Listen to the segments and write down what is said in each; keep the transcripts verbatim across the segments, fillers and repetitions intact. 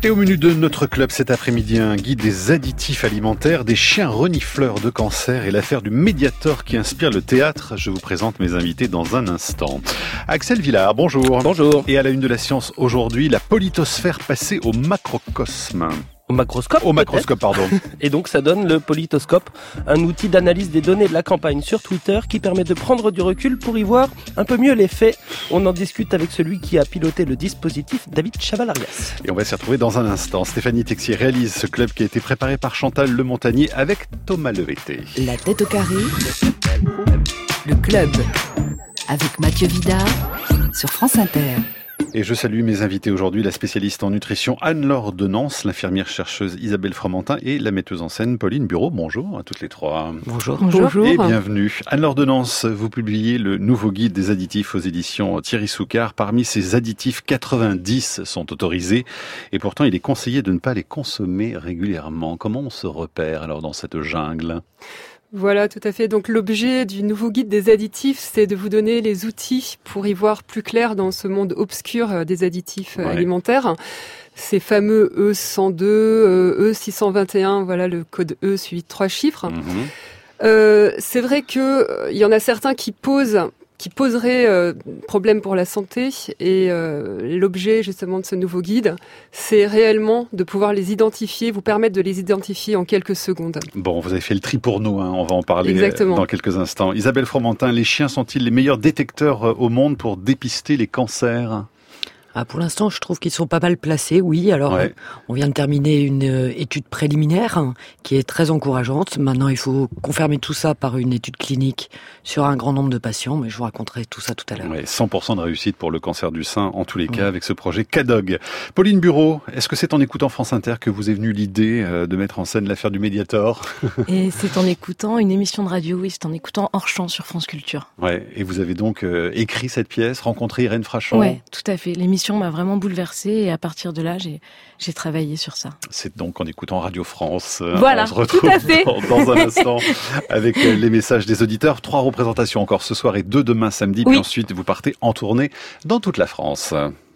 Et au menu de notre club cet après-midi, un guide des additifs alimentaires, des chiens renifleurs de cancer et l'affaire du Mediator qui inspire le théâtre. Je vous présente mes invités dans un instant. Axel Villard, bonjour. Bonjour. Et à la une de la science aujourd'hui, la politosphère passée au macrocosme. Au macroscope Au macroscope, pardon. Et donc ça donne le politoscope, un outil d'analyse des données de la campagne sur Twitter qui permet de prendre du recul pour y voir un peu mieux les faits. On en discute avec celui qui a piloté le dispositif, David Chaval-Arias. Et on va s'y retrouver dans un instant. Stéphanie Texier réalise ce club qui a été préparé par Chantal Lemontagnier avec Thomas Levété. La tête au carré, le club, avec Mathieu Vidard sur France Inter. Et je salue mes invités aujourd'hui, la spécialiste en nutrition Anne-Laure Denance, l'infirmière chercheuse Isabelle Fromentin et la metteuse en scène Pauline Bureau. Bonjour à toutes les trois. Bonjour. Bonjour. Et bienvenue. Anne-Laure Denance, vous publiez le nouveau guide des additifs aux éditions Thierry Soucard. Parmi ces additifs, quatre-vingt-dix sont autorisés et pourtant il est conseillé de ne pas les consommer régulièrement. Comment on se repère alors dans cette jungle ? Voilà, tout à fait. Donc l'objet du nouveau guide des additifs, c'est de vous donner les outils pour y voir plus clair dans ce monde obscur des additifs ouais. alimentaires. Ces fameux E cent deux, E six cent vingt et un, voilà le code E suivi de trois chiffres. Mmh. Euh, c'est vrai que il y en a certains qui posent qui poserait euh, problème pour la santé et euh, l'objet justement de ce nouveau guide, c'est réellement de pouvoir les identifier, vous permettre de les identifier en quelques secondes. Bon, vous avez fait le tri pour nous, hein. On va en parler Exactement. Dans quelques instants. Isabelle Fromentin, les chiens sont-ils les meilleurs détecteurs au monde pour dépister les cancers ? Ah, pour l'instant, je trouve qu'ils sont pas mal placés, oui. Alors, ouais. on vient de terminer une étude préliminaire hein, qui est très encourageante. Maintenant, il faut confirmer tout ça par une étude clinique sur un grand nombre de patients, mais je vous raconterai tout ça tout à l'heure. Ouais, cent pour cent de réussite pour le cancer du sein, en tous les cas, ouais. avec ce projet C A D O G. Pauline Bureau, est-ce que c'est en écoutant France Inter que vous est venue l'idée de mettre en scène l'affaire du Mediator ? Et c'est en écoutant une émission de radio, oui, c'est en écoutant Hors Champ sur France Culture. Ouais, et vous avez donc euh, écrit cette pièce, rencontré Irène Frachon ? Ouais, tout à fait. L'émission m'a vraiment bouleversée et à partir de là, j'ai, j'ai travaillé sur ça. C'est donc en écoutant Radio France. Voilà, on se retrouve tout à fait. Dans, dans un instant avec les messages des auditeurs. Trois représentations encore ce soir et deux demain samedi. Oui. Puis ensuite, vous partez en tournée dans toute la France.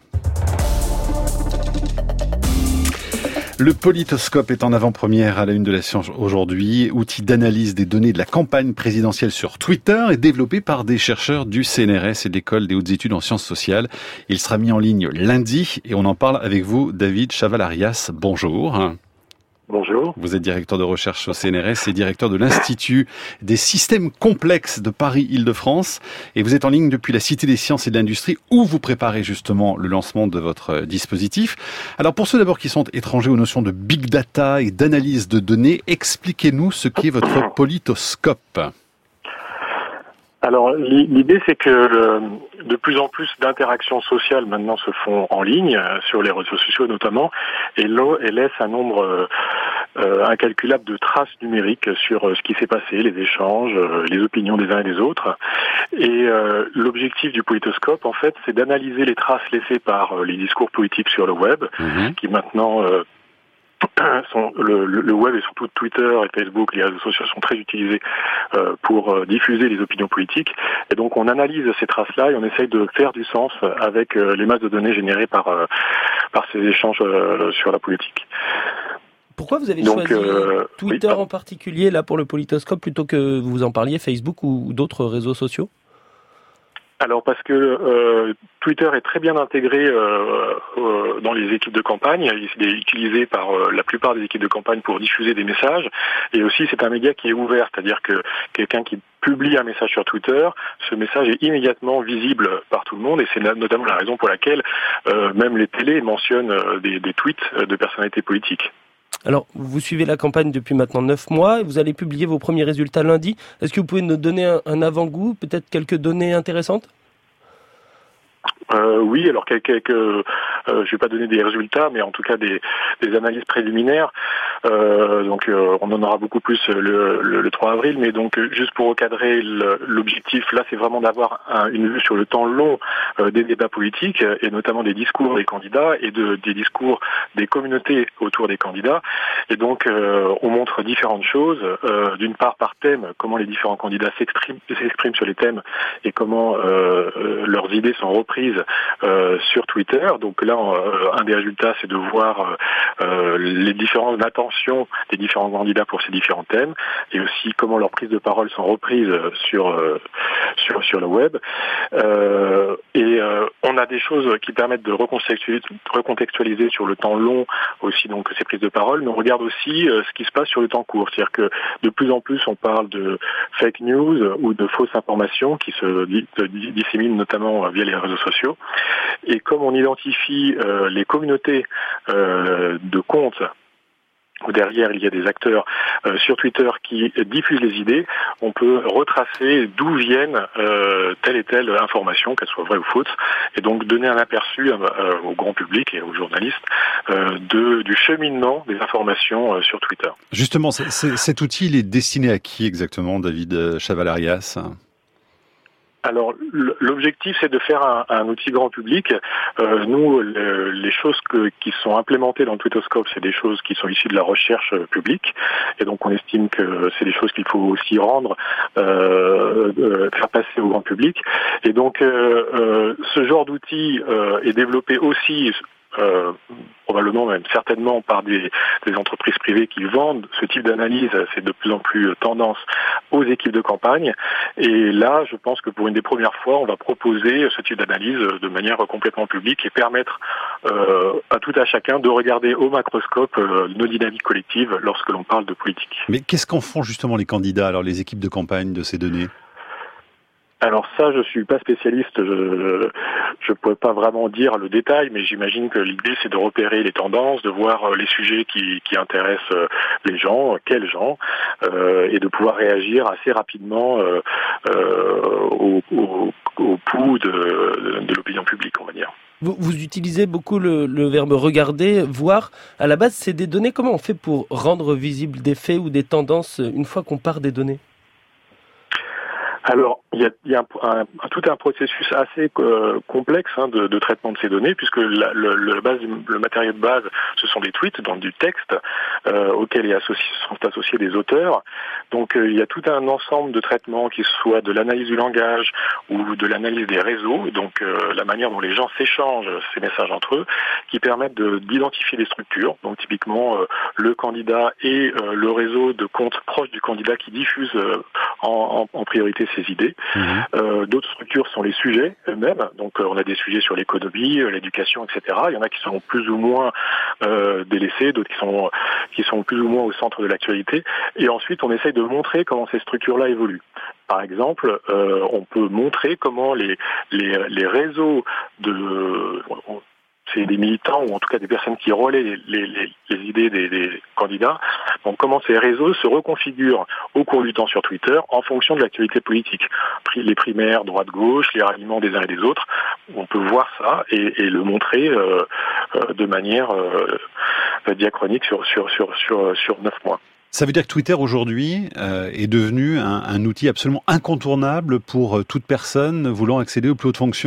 Le politoscope est en avant-première à la une de la science aujourd'hui, outil d'analyse des données de la campagne présidentielle sur Twitter et développé par des chercheurs du C N R S et de l'École des hautes études en sciences sociales. Il sera mis en ligne lundi et on en parle avec vous, David Chaval-Arias. Bonjour. Bonjour. Vous êtes directeur de recherche au C N R S et directeur de l'Institut des systèmes complexes de Paris-Île-de-France. Et vous êtes en ligne depuis la Cité des sciences et de l'industrie où vous préparez justement le lancement de votre dispositif. Alors pour ceux d'abord qui sont étrangers aux notions de big data et d'analyse de données, expliquez-nous ce qu'est votre politoscope. Alors l'idée c'est que le, de plus en plus d'interactions sociales maintenant se font en ligne, sur les réseaux sociaux notamment, et, et laissent un nombre euh, incalculable de traces numériques sur ce qui s'est passé, les échanges, les opinions des uns et des autres. Et euh, l'objectif du politoscope en fait c'est d'analyser les traces laissées par les discours politiques sur le web, mmh. qui maintenant... Euh, Sont, le, le web et surtout Twitter et Facebook, les réseaux sociaux sont très utilisés euh, pour euh, diffuser les opinions politiques. Et donc on analyse ces traces-là et on essaye de faire du sens avec euh, les masses de données générées par euh, par ces échanges euh, sur la politique. Pourquoi vous avez donc, choisi euh, Twitter oui, en particulier là pour le politoscope plutôt que vous en parliez Facebook ou d'autres réseaux sociaux ? Alors parce que euh, Twitter est très bien intégré euh, euh, dans les équipes de campagne, il est utilisé par euh, la plupart des équipes de campagne pour diffuser des messages, et aussi c'est un média qui est ouvert, c'est-à-dire que quelqu'un qui publie un message sur Twitter, ce message est immédiatement visible par tout le monde, et c'est notamment la raison pour laquelle euh, même les télés mentionnent euh, des, des tweets de personnalités politiques. Alors, vous suivez la campagne depuis maintenant neuf mois et vous allez publier vos premiers résultats lundi. Est-ce que vous pouvez nous donner un, un avant-goût, peut-être quelques données intéressantes ? Euh, oui, alors quelques, quelques euh, je vais pas donner des résultats, mais en tout cas des, des analyses préliminaires. Euh, donc euh, on en aura beaucoup plus le, le, le trois avril, mais donc juste pour recadrer le, l'objectif là, c'est vraiment d'avoir un, une vue sur le temps long euh, des débats politiques et notamment des discours des candidats et de, des discours des communautés autour des candidats. Et donc euh, on montre différentes choses. Euh, d'une part par thème, comment les différents candidats s'expriment, s'expriment sur les thèmes et comment euh, leurs idées sont reprises Euh, sur Twitter. Donc là, euh, un des résultats, c'est de voir euh, les différences d'attention des différents candidats pour ces différents thèmes, et aussi comment leurs prises de parole sont reprises sur euh, sur sur le web. Euh, et euh, on a des choses qui permettent de recontextualiser, recontextualiser sur le temps long aussi donc ces prises de parole, mais on regarde aussi euh, ce qui se passe sur le temps court. C'est-à-dire que de plus en plus on parle de fake news ou de fausses informations qui se di- di- disséminent notamment via les réseaux sociaux. Et comme on identifie euh, les communautés euh, de comptes où derrière il y a des acteurs euh, sur Twitter qui diffusent les idées, on peut retracer d'où viennent euh, telle et telle information, qu'elle soit vraie ou fausse, et donc donner un aperçu euh, au grand public et aux journalistes euh, de, du cheminement des informations euh, sur Twitter. Justement, c'est, c'est, cet outil, il est destiné à qui exactement, David Chaval-Arias ? Alors, l'objectif, c'est de faire un, un outil grand public. Euh, nous, le, les choses que, qui sont implémentées dans le Tweetoscope, c'est des choses qui sont issues de la recherche publique. Et donc, on estime que c'est des choses qu'il faut aussi rendre, euh, euh, faire passer au grand public. Et donc, euh, euh, ce genre d'outil euh, est développé aussi... Euh, probablement même certainement par des, des entreprises privées qui vendent ce type d'analyse. C'est de plus en plus tendance aux équipes de campagne, et là je pense que pour une des premières fois on va proposer ce type d'analyse de manière complètement publique et permettre euh, à tout à chacun de regarder au macroscope euh, nos dynamiques collectives lorsque l'on parle de politique. Mais qu'est-ce qu'en font justement les candidats, alors les équipes de campagne, de ces données ? Alors ça, je suis pas spécialiste, je je pourrais pas vraiment dire le détail, mais j'imagine que l'idée c'est de repérer les tendances, de voir les sujets qui, qui intéressent les gens, quels gens, euh, et de pouvoir réagir assez rapidement euh, euh, au, au, au pouls de, de l'opinion publique, on va dire. Vous, vous utilisez beaucoup le, le verbe regarder, voir. À la base, c'est des données. Comment on fait pour rendre visibles des faits ou des tendances une fois qu'on part des données ? Alors, il y a, il y a un, un, un, tout un processus assez euh, complexe hein, de, de traitement de ces données, puisque la, le, le, base, le matériau de base, ce sont des tweets, donc du texte, euh, auquel est associé, sont associés des auteurs. Donc, euh, il y a tout un ensemble de traitements, qui soit de l'analyse du langage ou de l'analyse des réseaux, donc euh, la manière dont les gens s'échangent ces messages entre eux, qui permettent de, d'identifier des structures. Donc, typiquement, euh, le candidat et euh, le réseau de comptes proches du candidat qui diffusent euh, en, en, en priorité ces idées. Mmh. Euh, d'autres structures sont les sujets eux-mêmes. Donc, euh, on a des sujets sur l'économie, euh, l'éducation, et cetera. Il y en a qui sont plus ou moins euh, délaissés, d'autres qui sont qui sont plus ou moins au centre de l'actualité. Et ensuite, on essaye de montrer comment ces structures-là évoluent. Par exemple, euh, on peut montrer comment les les, les réseaux de c'est des militants ou en tout cas des personnes qui relaient les, les, les, les idées des, des candidats. Donc comment ces réseaux se reconfigurent au cours du temps sur Twitter en fonction de l'actualité politique. Les primaires, droite-gauche, les ralliements des uns et des autres. On peut voir ça et, et le montrer euh, euh, de manière euh, diachronique sur sur sur sur sur neuf mois. Ça veut dire que Twitter aujourd'hui euh, est devenu un, un outil absolument incontournable pour toute personne voulant accéder aux plus hautes fonctions ?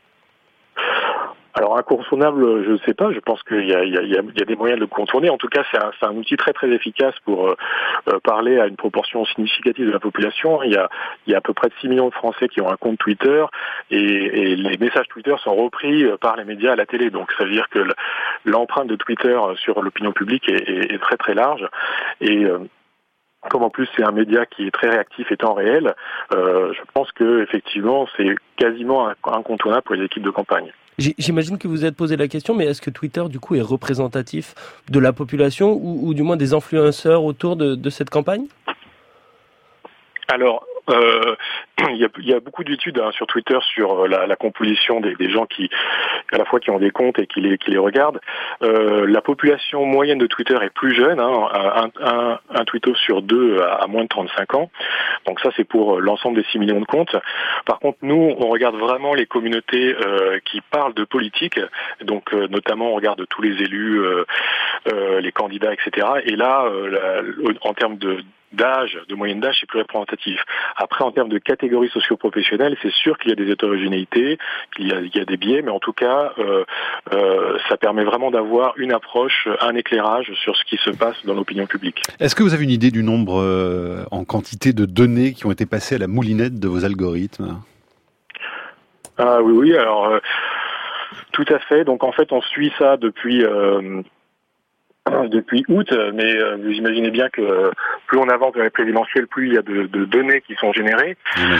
Alors incontournable, je ne sais pas. Je pense qu'il y a, il y, a, il y a des moyens de le contourner. En tout cas, c'est un, c'est un outil très très efficace pour euh, parler à une proportion significative de la population. Il y a, il y a à peu près six millions de Français qui ont un compte Twitter et, et les messages Twitter sont repris par les médias à la télé. Donc ça veut dire que l'empreinte de Twitter sur l'opinion publique est, est, est très très large. Et euh, comme en plus c'est un média qui est très réactif et temps réel, euh, je pense que effectivement c'est quasiment incontournable pour les équipes de campagne. J'imagine que vous vous êtes posé la question, mais est-ce que Twitter, du coup, est représentatif de la population ou, ou du moins des influenceurs autour de, de cette campagne ? Alors, euh, il, y a, il y a beaucoup d'études hein, sur Twitter sur la, la composition des, des gens qui, à la fois qui ont des comptes et qui les, qui les regardent. Euh, la population moyenne de Twitter est plus jeune, hein, un, un, un tweetos sur deux à, à moins de trente-cinq ans. Donc ça, c'est pour l'ensemble des six millions de comptes. Par contre, nous, on regarde vraiment les communautés euh, qui parlent de politique. Donc, euh, notamment, on regarde tous les élus, euh, euh, les candidats, et cetera. Et là, euh, la, en termes de d'âge, de moyenne d'âge, c'est plus représentatif. Après, en termes de catégories socio-professionnelles, c'est sûr qu'il y a des hétérogénéités, qu'il y a, il y a des biais, mais en tout cas, euh, euh, ça permet vraiment d'avoir une approche, un éclairage sur ce qui se passe dans l'opinion publique. Est-ce que vous avez une idée du nombre euh, en quantité de données qui ont été passées à la moulinette de vos algorithmes ? Ah oui, oui, alors... Euh, Tout à fait. Donc en fait, on suit ça depuis euh, depuis août, mais euh, vous imaginez bien que euh, plus on avance vers les présidentielles, plus il y a de, de données qui sont générées.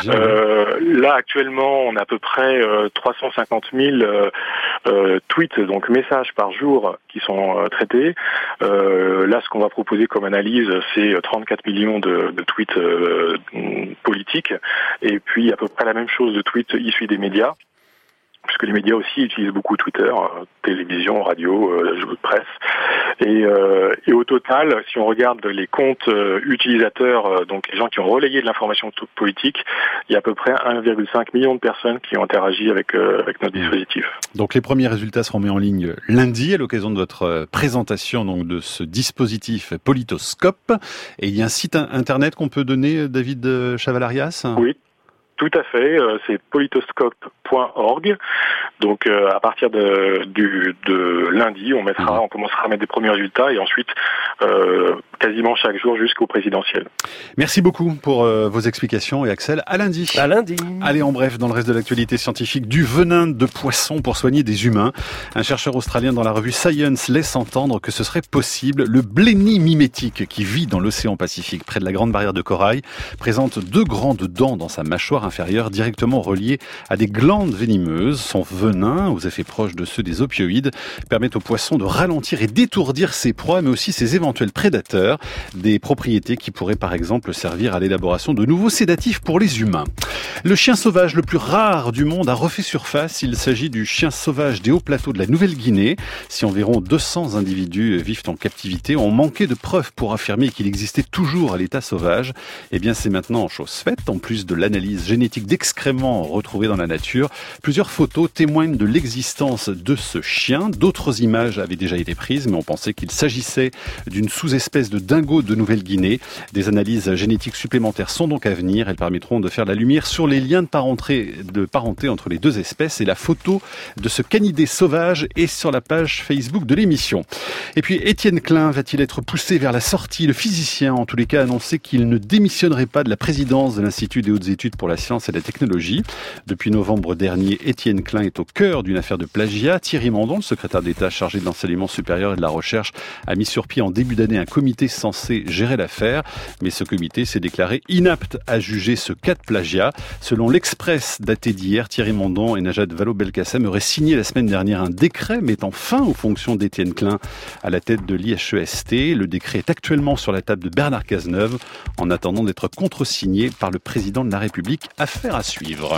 Euh, là, actuellement, on a à peu près euh, trois cent cinquante mille euh, euh, tweets, donc messages par jour, qui sont euh, traités. Euh, là, ce qu'on va proposer comme analyse, c'est trente-quatre millions de, de tweets euh, politiques, et puis à peu près la même chose de tweets issus des médias, puisque les médias aussi utilisent beaucoup Twitter, euh, télévision, radio, euh, presse. Et, euh, et au total, si on regarde les comptes euh, utilisateurs, euh, donc les gens qui ont relayé de l'information politique, il y a à peu près un virgule cinq million de personnes qui ont interagi avec, euh, avec notre dispositif. Donc les premiers résultats seront mis en ligne lundi à l'occasion de votre présentation donc de ce dispositif Politoscope. Et il y a un site internet qu'on peut donner, David Chavalarias ? Oui. Tout à fait, c'est politoscope point org. Donc euh, à partir de, du, de lundi, on mettra, on commencera à mettre des premiers résultats et ensuite euh, quasiment chaque jour jusqu'au présidentiel. Merci beaucoup pour euh, vos explications et Axel, à lundi. À lundi. Allez, en bref, dans le reste de l'actualité scientifique, du venin de poisson pour soigner des humains. Un chercheur australien dans la revue Science laisse entendre que ce serait possible. Le blenny mimétique qui vit dans l'océan Pacifique près de la Grande Barrière de Corail présente deux grandes dents dans sa mâchoire inférieure directement reliées à des glandes venimeuses. Son venin, aux effets proches de ceux des opioïdes, permet au poisson de ralentir et d'étourdir ses proies, mais aussi ses éventuels prédateurs. Des propriétés qui pourraient par exemple servir à l'élaboration de nouveaux sédatifs pour les humains. Le chien sauvage le plus rare du monde a refait surface. Il s'agit du chien sauvage des hauts plateaux de la Nouvelle-Guinée. Si environ deux cents individus vivent en captivité, on manquait de preuves pour affirmer qu'il existait toujours à l'état sauvage. Eh bien, c'est maintenant chose faite. En plus de l'analyse génétique d'excréments retrouvés dans la nature, plusieurs photos témoignent de l'existence de ce chien. D'autres images avaient déjà été prises, mais on pensait qu'il s'agissait d'une sous-espèce de dingo de Nouvelle-Guinée. Des analyses génétiques supplémentaires sont donc à venir. Elles permettront de faire la lumière sur les liens de parenté, de parenté entre les deux espèces, et la photo de ce canidé sauvage est sur la page Facebook de l'émission. Et puis Étienne Klein va-t-il être poussé vers la sortie? Le physicien, en tous les cas, a annoncé qu'il ne démissionnerait pas de la présidence de l'Institut des hautes études pour la science et la technologie. Depuis novembre dernier, Étienne Klein est au cœur d'une affaire de plagiat. Thierry Mandon, le secrétaire d'État chargé de l'enseignement supérieur et de la recherche, a mis sur pied en début d'année un comité censé gérer l'affaire. Mais ce comité s'est déclaré inapte à juger ce cas de plagiat. Selon l'Express daté d'hier, Thierry Mandon et Najat Vallaud-Belkacem auraient signé la semaine dernière un décret mettant fin aux fonctions d'Étienne Klein à la tête de l'I H E S T. Le décret est actuellement sur la table de Bernard Cazeneuve en attendant d'être contresigné par le président de la République. Affaire à suivre.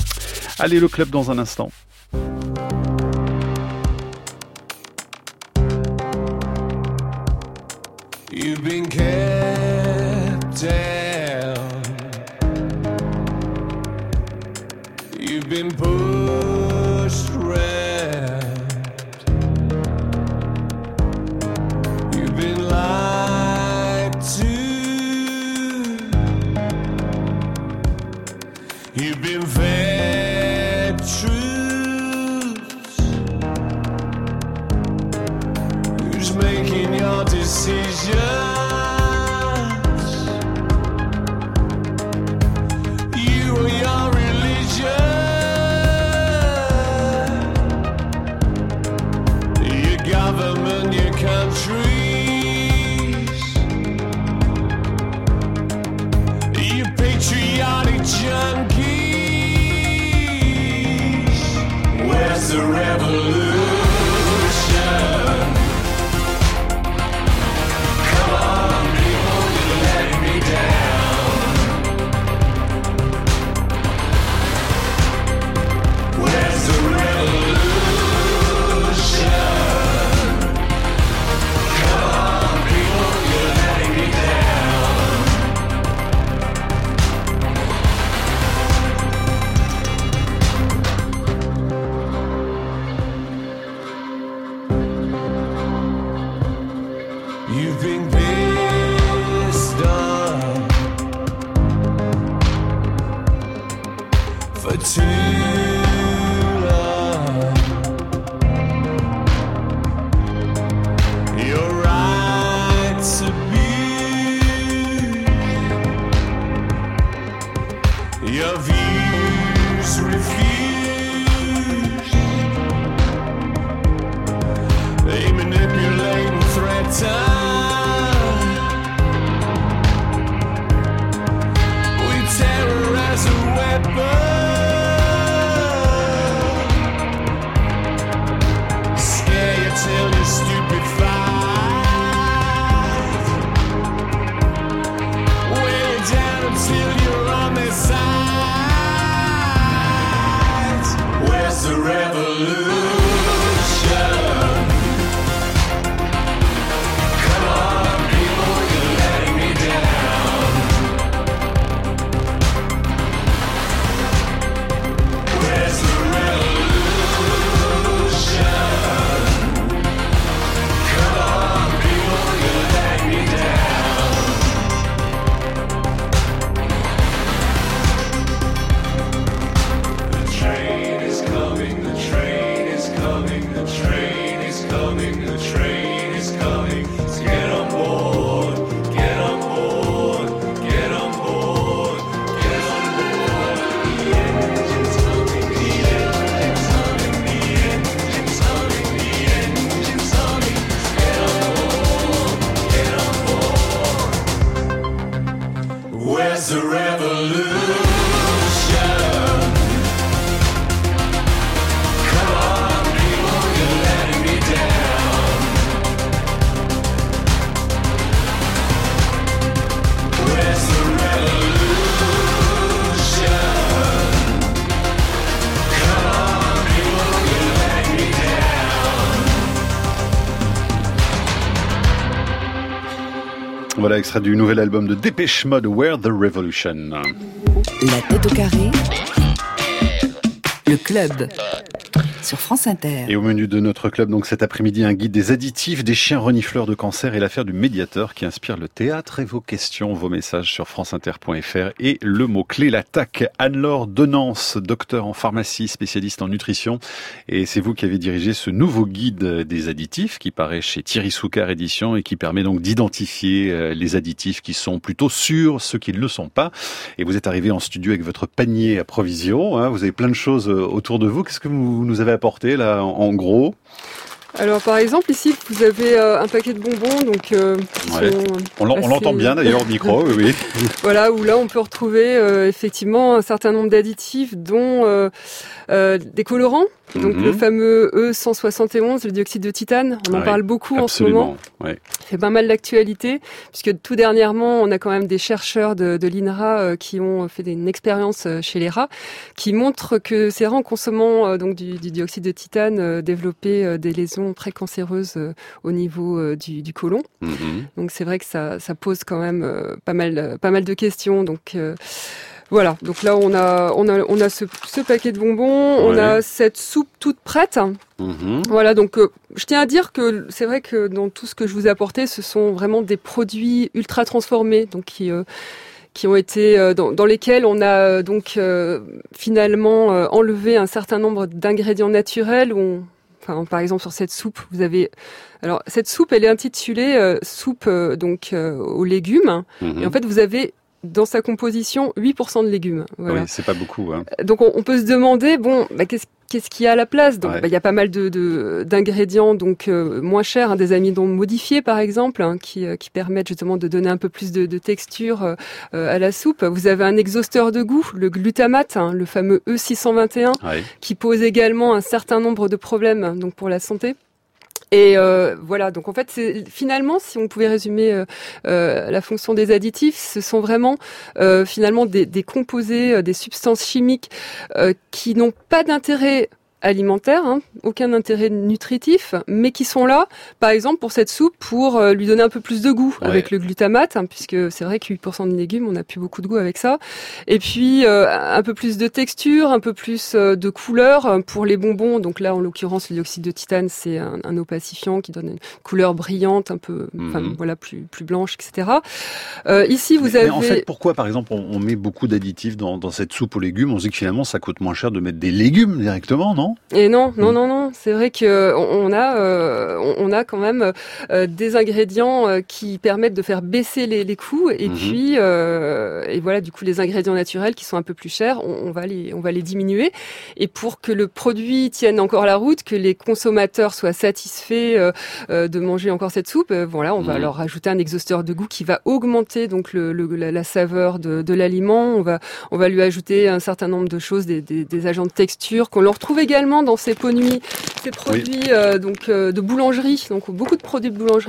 Allez, le club dans un instant. You've been kept down. You've been pushed around. You've been lied to. You've been fed truths. Who's making your decisions? You or your religion? Your government, your countries? Your patriotic junkies? Where's the revolution? Come on, people, you're letting me down. Where's the revolution? Come on, people, you're letting me down. Where's the revolution? Come on, people, you're letting me down. Where's the revolution? Come on, people, you're letting me down. Voilà, extrait du nouvel album de Dépêche Mode, Where the Revolution. La tête au carré, le club sur France Inter. Et au menu de notre club, donc cet après-midi, un guide des additifs, des chiens renifleurs de cancer et l'affaire du médiateur qui inspire le théâtre et vos questions, vos messages sur franceinter point f r et le mot-clé, l'attaque. Anne-Laure Denance, docteur en pharmacie, spécialiste en nutrition. Et c'est vous qui avez dirigé ce nouveau guide des additifs qui paraît chez Thierry Soucard Éditions et qui permet donc d'identifier les additifs qui sont plutôt sûrs, ceux qui ne le sont pas. Et vous êtes arrivé en studio avec votre panier à provisions, hein, vous avez plein de choses autour de vous. Qu'est-ce que vous nous avez apporté là en gros? Alors par exemple ici vous avez euh, un paquet de bonbons donc euh, ouais. on, l'en, on l'entend bien d'ailleurs au micro oui, oui. Voilà où là on peut retrouver euh, effectivement un certain nombre d'additifs dont euh, euh, des colorants donc mm-hmm. le fameux E cent soixante et onze, le dioxyde de titane, on en ouais, parle beaucoup absolument. en ce moment. Ouais. Ça fait pas mal d'actualité puisque tout dernièrement on a quand même des chercheurs de, de l'I N R A euh, qui ont fait une expérience euh, chez les rats qui montrent que ces rats en consommant euh, donc du, du dioxyde de titane euh, développaient euh, des lésions précancéreuses euh, au niveau euh, du, du côlon. Mm-hmm. Donc c'est vrai que ça, ça pose quand même euh, pas mal, pas mal de questions. Donc euh, voilà. Donc là on a, on a, on a ce, ce paquet de bonbons, ouais. on a cette soupe toute prête. Mm-hmm. Voilà. Donc euh, je tiens à dire que c'est vrai que dans tout ce que je vous ai apporté, ce sont vraiment des produits ultra transformés, donc qui euh, qui ont été euh, dans, dans lesquels on a euh, donc euh, finalement euh, enlevé un certain nombre d'ingrédients naturels où on Enfin, par exemple, sur cette soupe, vous avez. Alors, cette soupe, elle est intitulée euh, soupe euh, donc euh, aux légumes. Mmh. Et en fait, vous avez dans sa composition huit pour cent de légumes. Voilà. Oui, c'est pas beaucoup. Hein. Donc, on, on peut se demander, bon, bah, qu'est-ce Qu'est-ce qu'il y a à la place? Donc, ouais. bah, il y a pas mal de, de d'ingrédients donc euh, moins chers, hein, des amidons modifiés par exemple, hein, qui euh, qui permettent justement de donner un peu plus de, de texture euh, à la soupe. Vous avez un exhausteur de goût, le glutamate, hein, le fameux E six cent vingt et un, ouais. qui pose également un certain nombre de problèmes donc pour la santé. Et euh, voilà, donc en fait, c'est, finalement, si on pouvait résumer euh, euh, la fonction des additifs, ce sont vraiment euh, finalement des, des composés, euh, des substances chimiques euh, qui n'ont pas d'intérêt alimentaire, hein, aucun intérêt nutritif, mais qui sont là, par exemple, pour cette soupe, pour euh, lui donner un peu plus de goût ouais. avec le glutamate, hein, puisque c'est vrai que huit pour cent de légumes, on n'a plus beaucoup de goût avec ça. Et puis, euh, un peu plus de texture, un peu plus euh, de couleur pour les bonbons. Donc là, en l'occurrence, le dioxyde de titane, c'est un, un opacifiant qui donne une couleur brillante, un peu, enfin, mm-hmm. voilà, plus, plus blanche, et cetera. Euh, ici, vous mais, avez... Mais en fait, pourquoi, par exemple, on, on met beaucoup d'additifs dans, dans cette soupe aux légumes? On se dit que finalement, ça coûte moins cher de mettre des légumes directement, non? Et non, non, non, non. C'est vrai que on a, euh, on a quand même euh, des ingrédients euh, qui permettent de faire baisser les, les coûts. Et mmh. puis, euh, et voilà, du coup, les ingrédients naturels qui sont un peu plus chers, on, on va les, on va les diminuer. Et pour que le produit tienne encore la route, que les consommateurs soient satisfaits euh, euh, de manger encore cette soupe, euh, voilà, on mmh. va leur rajouter un exhausteur de goût qui va augmenter donc le, le la, la saveur de, de l'aliment. On va, on va lui ajouter un certain nombre de choses, des, des, des agents de texture qu'on leur retrouve également dans ces pots nuits, ces produits oui. euh, donc euh, de boulangerie, donc beaucoup de produits de boulangerie hein, qui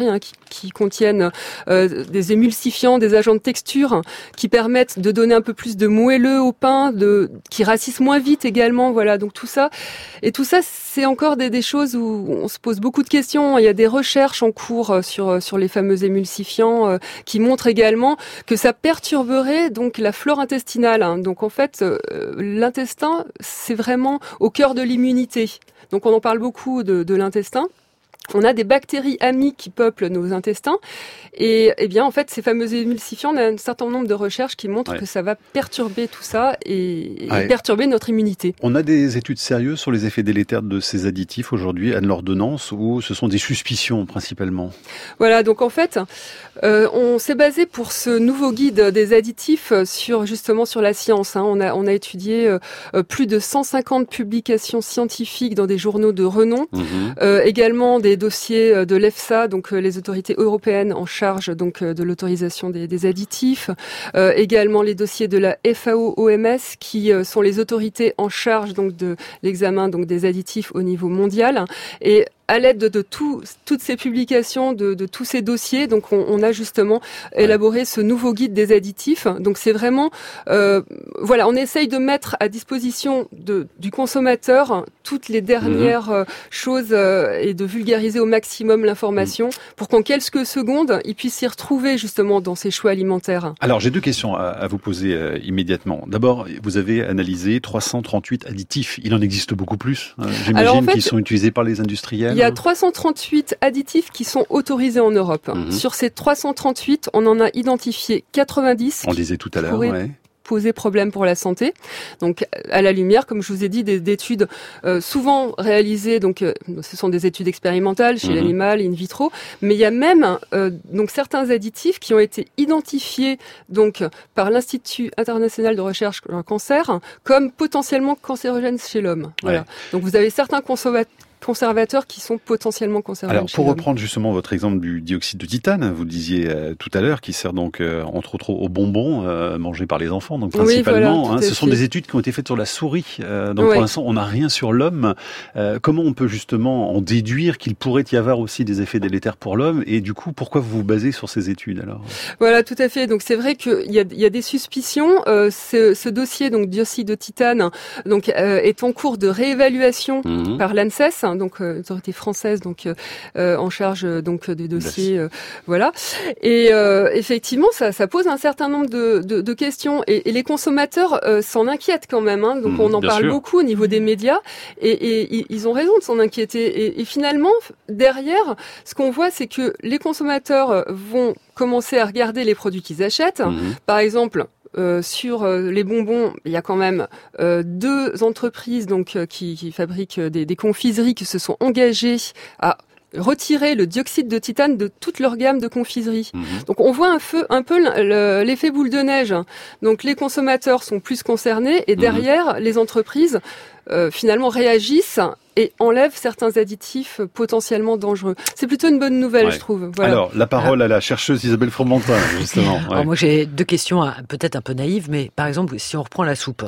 qui contiennent euh, des émulsifiants, des agents de texture qui permettent de donner un peu plus de moelleux au pain, de qui rassissent moins vite également. Voilà, donc tout ça et tout ça, c'est encore des, des choses où on se pose beaucoup de questions. Il y a des recherches en cours sur sur les fameux émulsifiants euh, qui montrent également que ça perturberait donc la flore intestinale. Hein. Donc en fait, euh, l'intestin, c'est vraiment au cœur de l'immunité. Donc on en parle beaucoup de, de l'intestin. On a des bactéries amies qui peuplent nos intestins et, eh bien en fait ces fameux émulsifiants, on a un certain nombre de recherches qui montrent ouais. que ça va perturber tout ça et, et ouais. perturber notre immunité. On a des études sérieuses sur les effets délétères de ces additifs aujourd'hui à l'ordonnance ou ce sont des suspicions principalement? Voilà, donc en fait euh, on s'est basé pour ce nouveau guide des additifs sur justement sur la science. Hein. On a on a étudié euh, plus de cent cinquante publications scientifiques dans des journaux de renom, mmh. euh, également des dossiers de l'EFSA, donc les autorités européennes en charge donc de l'autorisation des, des additifs, euh, également les dossiers de la F A O O M S qui euh, sont les autorités en charge donc de l'examen donc des additifs au niveau mondial. Et à l'aide de, de tout, toutes ces publications, de, de tous ces dossiers, donc on, on a justement ouais. élaboré ce nouveau guide des additifs. Donc c'est vraiment, euh, voilà, on essaye de mettre à disposition de, du consommateur toutes les dernières mmh. choses euh, et de vulgariser au maximum l'information mmh. pour qu'en quelques secondes, il puisse s'y retrouver justement dans ses choix alimentaires. Alors j'ai deux questions à, à vous poser euh, immédiatement. D'abord, vous avez analysé trois cent trente-huit additifs. Il en existe beaucoup plus, hein, j'imagine, en fait, qui sont utilisés par les industriels. Il y a trois cent trente-huit additifs qui sont autorisés en Europe. Mmh. Sur ces trois cent trente-huit, on en a identifié quatre-vingt-dix. On disait tout à l'heure, ouais. poser problème pour la santé. Donc, à la lumière, comme je vous ai dit, des, d'études euh, souvent réalisées. Donc, euh, ce sont des études expérimentales chez mmh. l'animal, in vitro. Mais il y a même euh, donc certains additifs qui ont été identifiés donc par l'Institut international de recherche sur le cancer comme potentiellement cancérogènes chez l'homme. Voilà. Ouais. Donc, vous avez certains consommateurs conservateurs qui sont potentiellement cancérogènes. Alors, pour reprendre justement votre exemple du dioxyde de titane, vous le disiez euh, tout à l'heure, qui sert donc euh, entre autres aux bonbons euh, mangés par les enfants, donc principalement. Oui, voilà, hein, ce sont fait. des études qui ont été faites sur la souris. Euh, donc ouais. pour l'instant, on n'a rien sur l'homme. Euh, comment on peut justement en déduire qu'il pourrait y avoir aussi des effets délétères pour l'homme? Et du coup, pourquoi vous vous basez sur ces études alors? Voilà, tout à fait. Donc c'est vrai qu'il y a, il y a des suspicions. Euh, ce, ce dossier donc dioxyde de titane donc euh, est en cours de réévaluation mmh. par l'ANSES. Donc euh, autorité française donc euh, en charge donc des dossiers euh, voilà et euh, effectivement ça, ça pose un certain nombre de, de, de questions et, et les consommateurs euh, s'en inquiètent quand même hein, donc mmh, on en parle sûr. beaucoup au niveau des médias et, et ils ont raison de s'en inquiéter et, et finalement derrière ce qu'on voit c'est que les consommateurs vont commencer à regarder les produits qu'ils achètent mmh. par exemple. Euh, sur euh, les bonbons, il y a quand même euh, deux entreprises donc euh, qui, qui fabriquent des, des confiseries qui se sont engagées à retirer le dioxyde de titane de toute leur gamme de confiseries. Mmh. Donc on voit un, feu, un peu le, l'effet boule de neige. Donc les consommateurs sont plus concernés et derrière mmh. les entreprises euh, finalement réagissent et enlève certains additifs potentiellement dangereux. C'est plutôt une bonne nouvelle, ouais. je trouve. Voilà. Alors, la parole à la chercheuse Isabelle Fromentin, justement. Ouais. Alors moi, j'ai deux questions, peut-être un peu naïves, mais par exemple, si on reprend la soupe,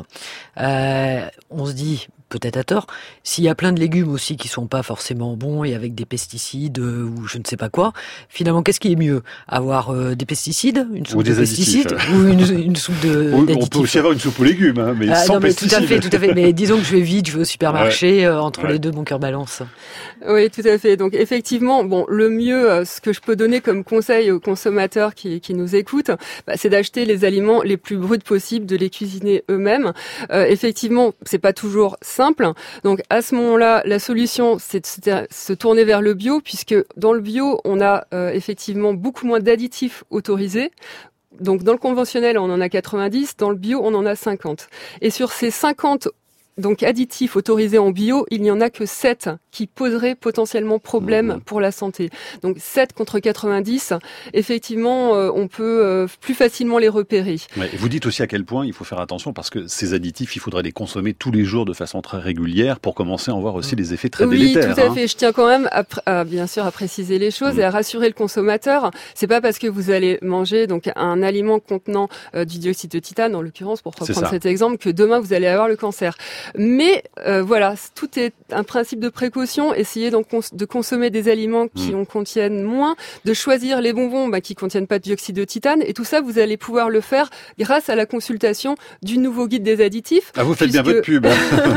euh, on se dit, peut-être à tort, s'il y a plein de légumes aussi qui sont pas forcément bons et avec des pesticides euh, ou je ne sais pas quoi, finalement, qu'est-ce qui est mieux? Avoir euh, des pesticides, une soupe ou des de pesticides, ou une, une soupe de oui, d'additifs? On peut aussi avoir une soupe aux légumes, hein, mais ah, sans non, mais pesticides. Tout à fait, tout à fait. Mais disons que je vais vite, je vais au supermarché, ouais. euh, entre ouais. les deux, mon cœur balance. Oui, tout à fait. Donc effectivement, bon, le mieux, euh, ce que je peux donner comme conseil aux consommateurs qui, qui nous écoutent, bah, c'est d'acheter les aliments les plus bruts possibles, de les cuisiner eux-mêmes. Euh, effectivement, c'est pas toujours simple. Donc à ce moment-là, la solution, c'est de se tourner vers le bio, puisque dans le bio, on a euh, effectivement beaucoup moins d'additifs autorisés. Donc dans le conventionnel, on en a quatre-vingt-dix, dans le bio, on en a cinquante. Et sur ces cinquante donc additifs autorisés en bio, il n'y en a que sept qui poseraient potentiellement problème mmh. pour la santé. Donc sept contre quatre-vingt-dix, effectivement, euh, on peut euh, plus facilement les repérer. Ouais, et vous dites aussi à quel point il faut faire attention parce que ces additifs, il faudrait les consommer tous les jours de façon très régulière pour commencer à en voir aussi des effets très oui, délétères. Oui, tout à hein. fait. Je tiens quand même à, à bien sûr à préciser les choses mmh. et à rassurer le consommateur. C'est pas parce que vous allez manger donc un aliment contenant euh, du dioxyde de titane, en l'occurrence, pour reprendre cet exemple, que demain vous allez avoir le cancer. Mais euh, voilà, tout est un principe de précaution. Essayez d'en cons- de consommer des aliments qui mmh. en contiennent moins, de choisir les bonbons bah, qui contiennent pas de dioxyde de titane. Et tout ça, vous allez pouvoir le faire grâce à la consultation du nouveau guide des additifs. Ah, vous faites puisque... bien votre pub.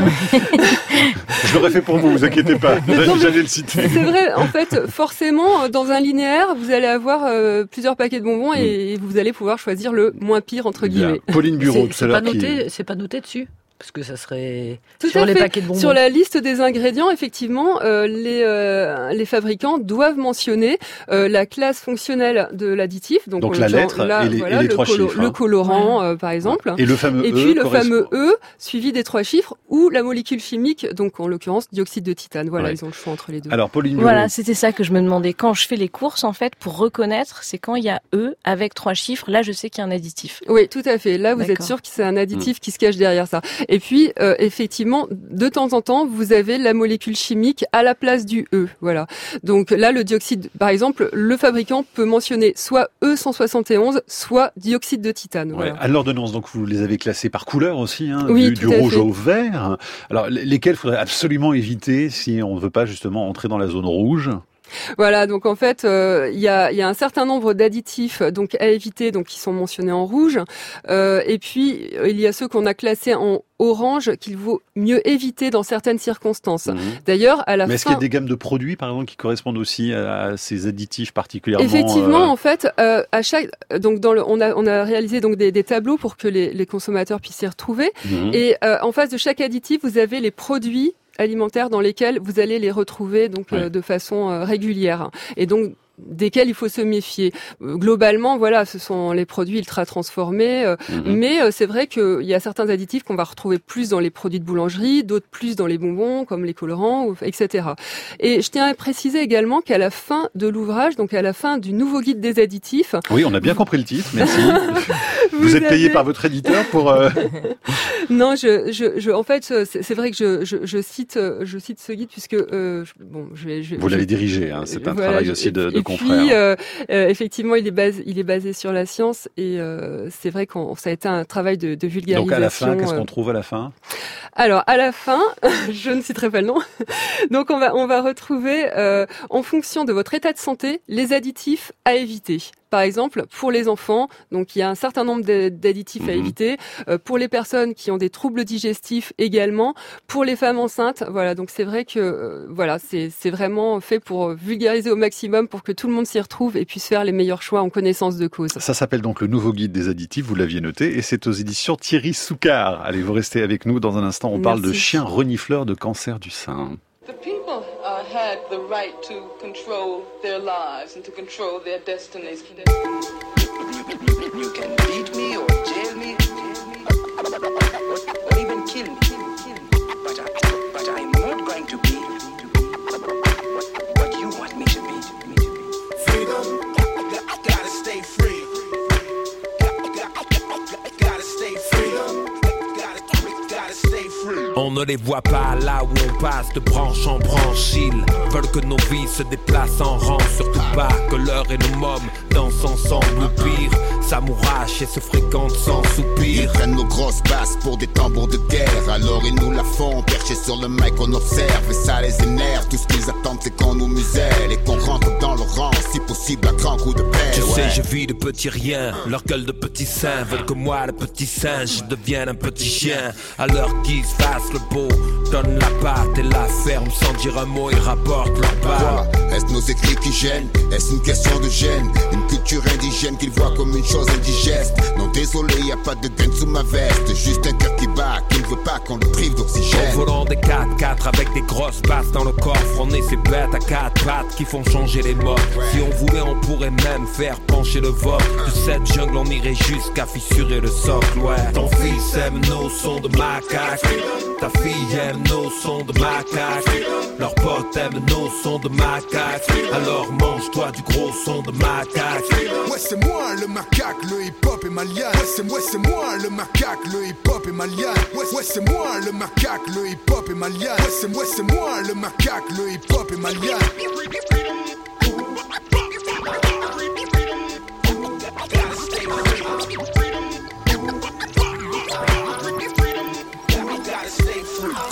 Je l'aurais fait pour vous, vous inquiétez pas. Non, J'allais le citer. C'est vrai, en fait, forcément, dans un linéaire, vous allez avoir euh, plusieurs paquets de bonbons et, et vous allez pouvoir choisir le moins pire, entre guillemets. Bien. Pauline Bureau, c'est, tout à l'heure. Pas noté, qui... C'est pas noté dessus? Parce que ça serait tout sur à les fait. paquets de bonbons. Sur la liste des ingrédients, effectivement, euh, les euh, les fabricants doivent mentionner euh, la classe fonctionnelle de l'additif. Donc, donc la lettre là, et les, voilà, et les le trois colo- chiffres. Le hein. colorant, euh, par exemple. Et le fameux Et E. puis le correspond... fameux E suivi des trois chiffres ou la molécule chimique. Donc en l'occurrence dioxyde de titane. Voilà, ouais. Ils ont le choix entre les deux. Alors Pauline. Voilà, c'était ça que je me demandais. Quand je fais les courses, en fait, pour reconnaître, c'est quand il y a E avec trois chiffres. Là, je sais qu'il y a un additif. Oui, tout à fait. Là, vous D'accord. êtes sûr que c'est un additif mmh. qui se cache derrière ça. Et puis, euh, effectivement, de temps en temps, vous avez la molécule chimique à la place du E. Voilà. Donc là, le dioxyde, par exemple, le fabricant peut mentionner soit E cent soixante et onze, soit dioxyde de titane. Ouais. Voilà. À l'ordonnance, donc vous les avez classés par couleur aussi, hein, oui, du, du rouge fait. au vert. Alors, lesquels faudrait absolument éviter si on ne veut pas justement entrer dans la zone rouge? Voilà, donc en fait, il euh, y, a, y a un certain nombre d'additifs donc à éviter, donc qui sont mentionnés en rouge. Euh, et puis il y a ceux qu'on a classés en orange qu'il vaut mieux éviter dans certaines circonstances. Mmh. D'ailleurs, à la Mais fin, est-ce qu'il y a des gammes de produits, par exemple, qui correspondent aussi à ces additifs particulièrement? Effectivement, euh... en fait, euh, à chaque donc dans le, on a on a réalisé donc des, des tableaux pour que les, les consommateurs puissent s'y retrouver. Mmh. Et euh, en face de chaque additif, vous avez les produits alimentaires dans lesquels vous allez les retrouver donc ouais. euh, de façon euh, régulière et donc desquels il faut se méfier. Euh, globalement, voilà, ce sont les produits ultra transformés, euh, mmh. mais euh, c'est vrai qu'il y a certains additifs qu'on va retrouver plus dans les produits de boulangerie, d'autres plus dans les bonbons, comme les colorants, ou, et cetera. Et je tiens à préciser également qu'à la fin de l'ouvrage, donc à la fin du nouveau guide des additifs... Oui, on a bien compris le titre, merci. vous, vous êtes avez... payé par votre éditeur pour... Euh... non, je, je, je, en fait, c'est, c'est vrai que je, je, je, cite, je cite ce guide puisque... Euh, je, bon, je vais, je, vous je, l'avez dirigé, hein, c'est un voilà, travail je, aussi de... de Et confrères. puis, euh, euh, effectivement, il est basé, il est basé sur la science et euh, c'est vrai que ça a été un travail de, de vulgarisation. Donc à la fin, qu'est-ce qu'on trouve à la fin? Alors à la fin, je ne citerai pas le nom. Donc on va on va retrouver euh, en fonction de votre état de santé les additifs à éviter. Par exemple, pour les enfants, donc il y a un certain nombre d'additifs mmh. à éviter. Euh, pour les personnes qui ont des troubles digestifs également. Pour les femmes enceintes, voilà. Donc c'est vrai que euh, voilà, c'est c'est vraiment fait pour vulgariser au maximum pour que tout le monde s'y retrouve et puisse faire les meilleurs choix en connaissance de cause. Ça s'appelle donc le nouveau guide des additifs. Vous l'aviez noté et c'est aux éditions Thierry Soucard. Allez, vous restez avec nous dans un instant. On parle Merci. de chiens renifleurs de cancer du sein. The people uh, had the right to control their lives and to control their destinies. You can beat me or jail me or even kill me, but, I, but I'm not going to be what you want me to be. Freedom, gotta stay free. Gotta stay free. Gotta stay free. On ne les voit pas là où on passe de branche en branche. Ils veulent que nos vies se déplacent en rang. Surtout pas que l'heure et nos mômes dansent ensemble. Ou pire, s'amourachent et se fréquentent sans soupir. Ils prennent nos grosses basses pour des tambours de guerre. Alors ils nous la font, perchés sur le mic on observe. Et ça les énerve, tout ce qu'ils attendent c'est qu'on nous muselle. Et qu'on rentre dans le rang, si possible à grand coup de pelle. Tu ouais. sais je vis de petits riens. Leur gueule de petits seins veulent que moi le petit singe devienne un petit chien. À leur guise fasse le beau, donne la patte et la ferme sans dire un mot, ils rapportent leur part. Est-ce nos écrits qui gênent? Est-ce une question de gêne? Une culture indigène qu'ils voient comme une chose indigeste? Non désolé, y a pas de gun sous ma veste. Juste un cœur qui bat, qui ne veut pas qu'on le prive d'oxygène. Au volant des quatre quatre avec des grosses basses dans le coffre. On est ces bêtes à quatre pattes qui font changer les modes. Si on voulait on pourrait même faire pencher le vote. De cette jungle on irait jusqu'à fissurer le socle, ouais. Ton fils aime nos sons de macaque. Ta fille aime nos sons de macaque. Leurs potes aiment nos sons de macaque. Alors mange-toi du gros son de macaque. Ouais c'est moi le macaque, le hip-hop est malien. Ouais c'est moi, c'est moi le macaque, le hip-hop est malien. Ouais, ouais c'est moi le macaque, le hip-hop est malien. Ouais c'est moi, c'est moi le macaque, le hip-hop est malien.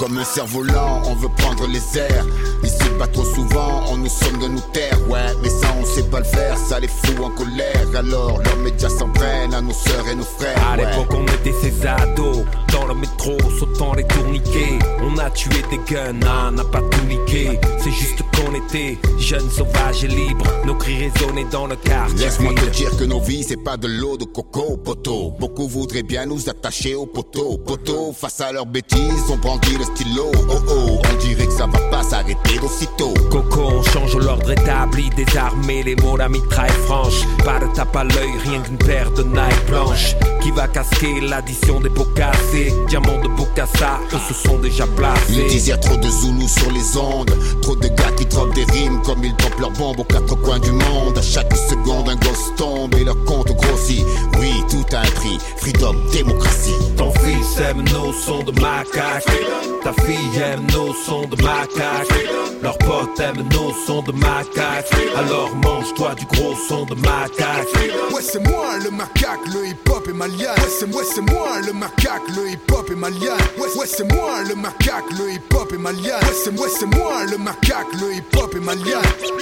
Comme un cerf-volant, on veut prendre les airs. Ici pas trop souvent, on nous somme de nous taire. Ouais, mais ça on sait pas le faire, ça les fout en colère. Alors leurs médias s'en prennent à nos sœurs et nos frères. À ouais. l'époque on était ces ados, dans le métro, sautant les tourniquets. On a tué des guns, ah, on n'a pas tout niqué. C'est juste qu'on était jeunes, sauvages et libres. Nos cris résonnaient dans le quartier. Laisse-moi te dire que nos vies c'est pas de l'eau de coco, poteau. Beaucoup voudraient bien nous attacher au poteau. Poteau, face à leurs bêtises, on brandit le stylo. Oh oh, on dirait que ça va pas s'arrêter d'aussitôt. Coco, on change l'ordre établi, désarmé, les mots la mitraille franche. Pas de tape à l'œil, rien qu'une paire de Nike blanches. Qui va casquer l'addition des pots cassés. Diamants de Bokassa, eux se sont déjà placés. Ils disent y'a trop de Zoulous sur les ondes. Trop de gars qui trouvent des rimes comme ils trompent leurs bombes aux quatre coins du monde. À chaque seconde un gosse tombe et leur compte grossit. Oui, tout a un prix, freedom, démocratie. Ton fils aime nos sons de macaque. Ta fille aime nos sons de macaque. Leurs potes aiment nos sons de macaque. Alors mange-toi du gros son de macaque. Ouais c'est moi le macaque, le hip-hop est malien. Ouais c'est moi, c'est moi le macaque, le hip-hop est malien. Ouais, ouais c'est moi le macaque, le hip-hop est malien. Ouais c'est moi, c'est moi le macaque, le hip-hop est malien.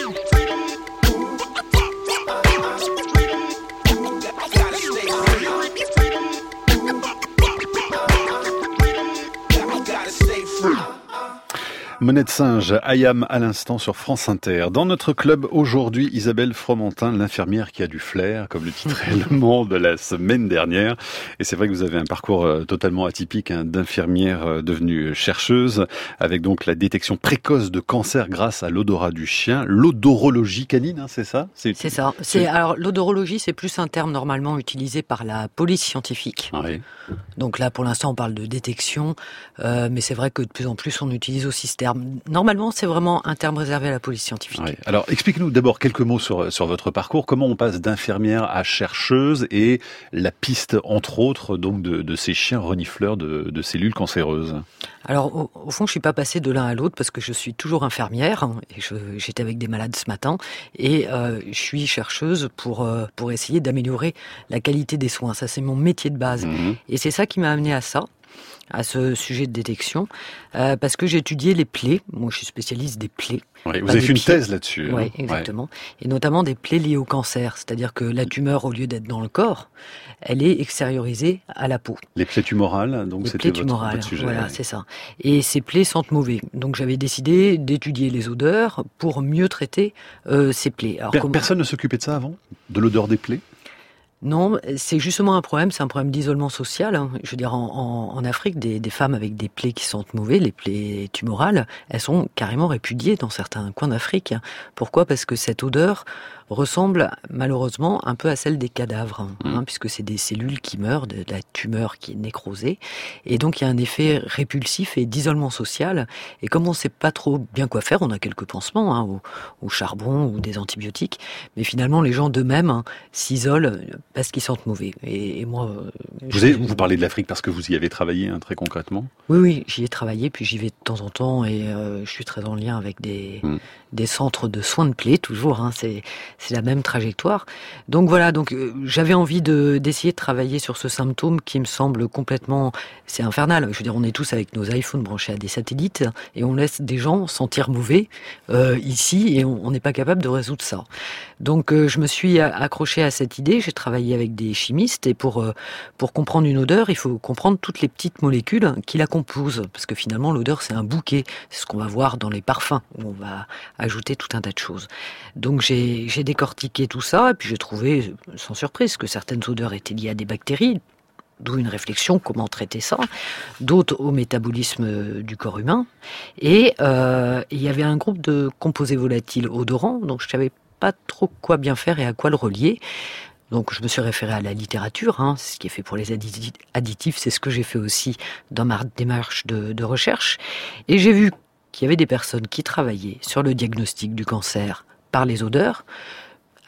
Monnaie de singe, Ayam à l'instant sur France Inter. Dans notre club aujourd'hui, Isabelle Fromentin, l'infirmière qui a du flair, comme le titrait Le Monde la semaine dernière. Et c'est vrai que vous avez un parcours totalement atypique hein, d'infirmière devenue chercheuse, avec donc la détection précoce de cancer grâce à l'odorat du chien, l'odorologie canine, hein, c'est ça C'est, c'est ça. C'est, alors l'odorologie, c'est plus un terme normalement utilisé par la police scientifique. Oui. Donc là, pour l'instant, on parle de détection, euh, mais c'est vrai que de plus en plus, on utilise aussi ce terme. Normalement, c'est vraiment un terme réservé à la police scientifique. Oui. Alors, explique-nous d'abord quelques mots sur, sur votre parcours. Comment on passe d'infirmière à chercheuse et la piste, entre autres, donc de, de ces chiens renifleurs de, de cellules cancéreuses? Alors, au, au fond, je suis pas passée de l'un à l'autre parce que je suis toujours infirmière. Hein, et je, j'étais avec des malades ce matin et euh, je suis chercheuse pour euh, pour essayer d'améliorer la qualité des soins. Ça, c'est mon métier de base. Mmh. Et c'est ça qui m'a amené à ça, à ce sujet de détection, euh, parce que j'ai étudié les plaies. Moi, je suis spécialiste des plaies. Oui, vous avez fait une thèse là-dessus. Oui, exactement. Ouais. Et notamment des plaies liées au cancer. C'est-à-dire que la tumeur, au lieu d'être dans le corps, elle est extériorisée à la peau. Les plaies tumorales, donc les c'était plaies votre, tumorales, votre sujet. Voilà, ouais. C'est ça. Et ces plaies sentent mauvais. Donc j'avais décidé d'étudier les odeurs pour mieux traiter euh, ces plaies. Alors, per- comment... Personne ne s'occupait de ça avant ? De l'odeur des plaies ? Non, c'est justement un problème, c'est un problème d'isolement social. Hein. Je veux dire, en, en, en Afrique, des, des femmes avec des plaies qui sentent mauvais, les plaies tumorales, elles sont carrément répudiées dans certains coins d'Afrique. Pourquoi ? Parce que cette odeur ressemble malheureusement un peu à celle des cadavres, hein, mmh. puisque c'est des cellules qui meurent, de la tumeur qui est nécrosée, et donc il y a un effet répulsif et d'isolement social, et comme on ne sait pas trop bien quoi faire, on a quelques pansements hein, au, au charbon ou des antibiotiques, mais finalement les gens d'eux-mêmes hein, s'isolent parce qu'ils sentent mauvais. Et, et moi, vous, avez, vous parlez de l'Afrique parce que vous y avez travaillé hein, très concrètement ? Oui, oui, j'y ai travaillé, puis j'y vais de temps en temps, et euh, je suis très en lien avec des, mmh. des centres de soins de plaies, toujours, hein, c'est c'est la même trajectoire. Donc voilà, donc euh, j'avais envie de d'essayer de travailler sur ce symptôme qui me semble complètement, c'est infernal. Je veux dire, on est tous avec nos iPhones branchés à des satellites et on laisse des gens sentir mauvais euh, ici et on n'est pas capable de résoudre ça. Donc euh, je me suis accrochée à cette idée. J'ai travaillé avec des chimistes et pour euh, pour comprendre une odeur, il faut comprendre toutes les petites molécules qui la composent, parce que finalement l'odeur c'est un bouquet. C'est ce qu'on va voir dans les parfums où on va ajouter tout un tas de choses. Donc j'ai j'ai décortiqué tout ça et puis j'ai trouvé sans surprise que certaines odeurs étaient liées à des bactéries, d'où une réflexion comment traiter ça, d'autres au métabolisme du corps humain, et euh, il y avait un groupe de composés volatiles odorants, donc je savais pas trop quoi bien faire et à quoi le relier. Donc je me suis référée à la littérature, hein, ce qui est fait pour les additifs, c'est ce que j'ai fait aussi dans ma démarche de, de recherche, et j'ai vu qu'il y avait des personnes qui travaillaient sur le diagnostic du cancer par les odeurs,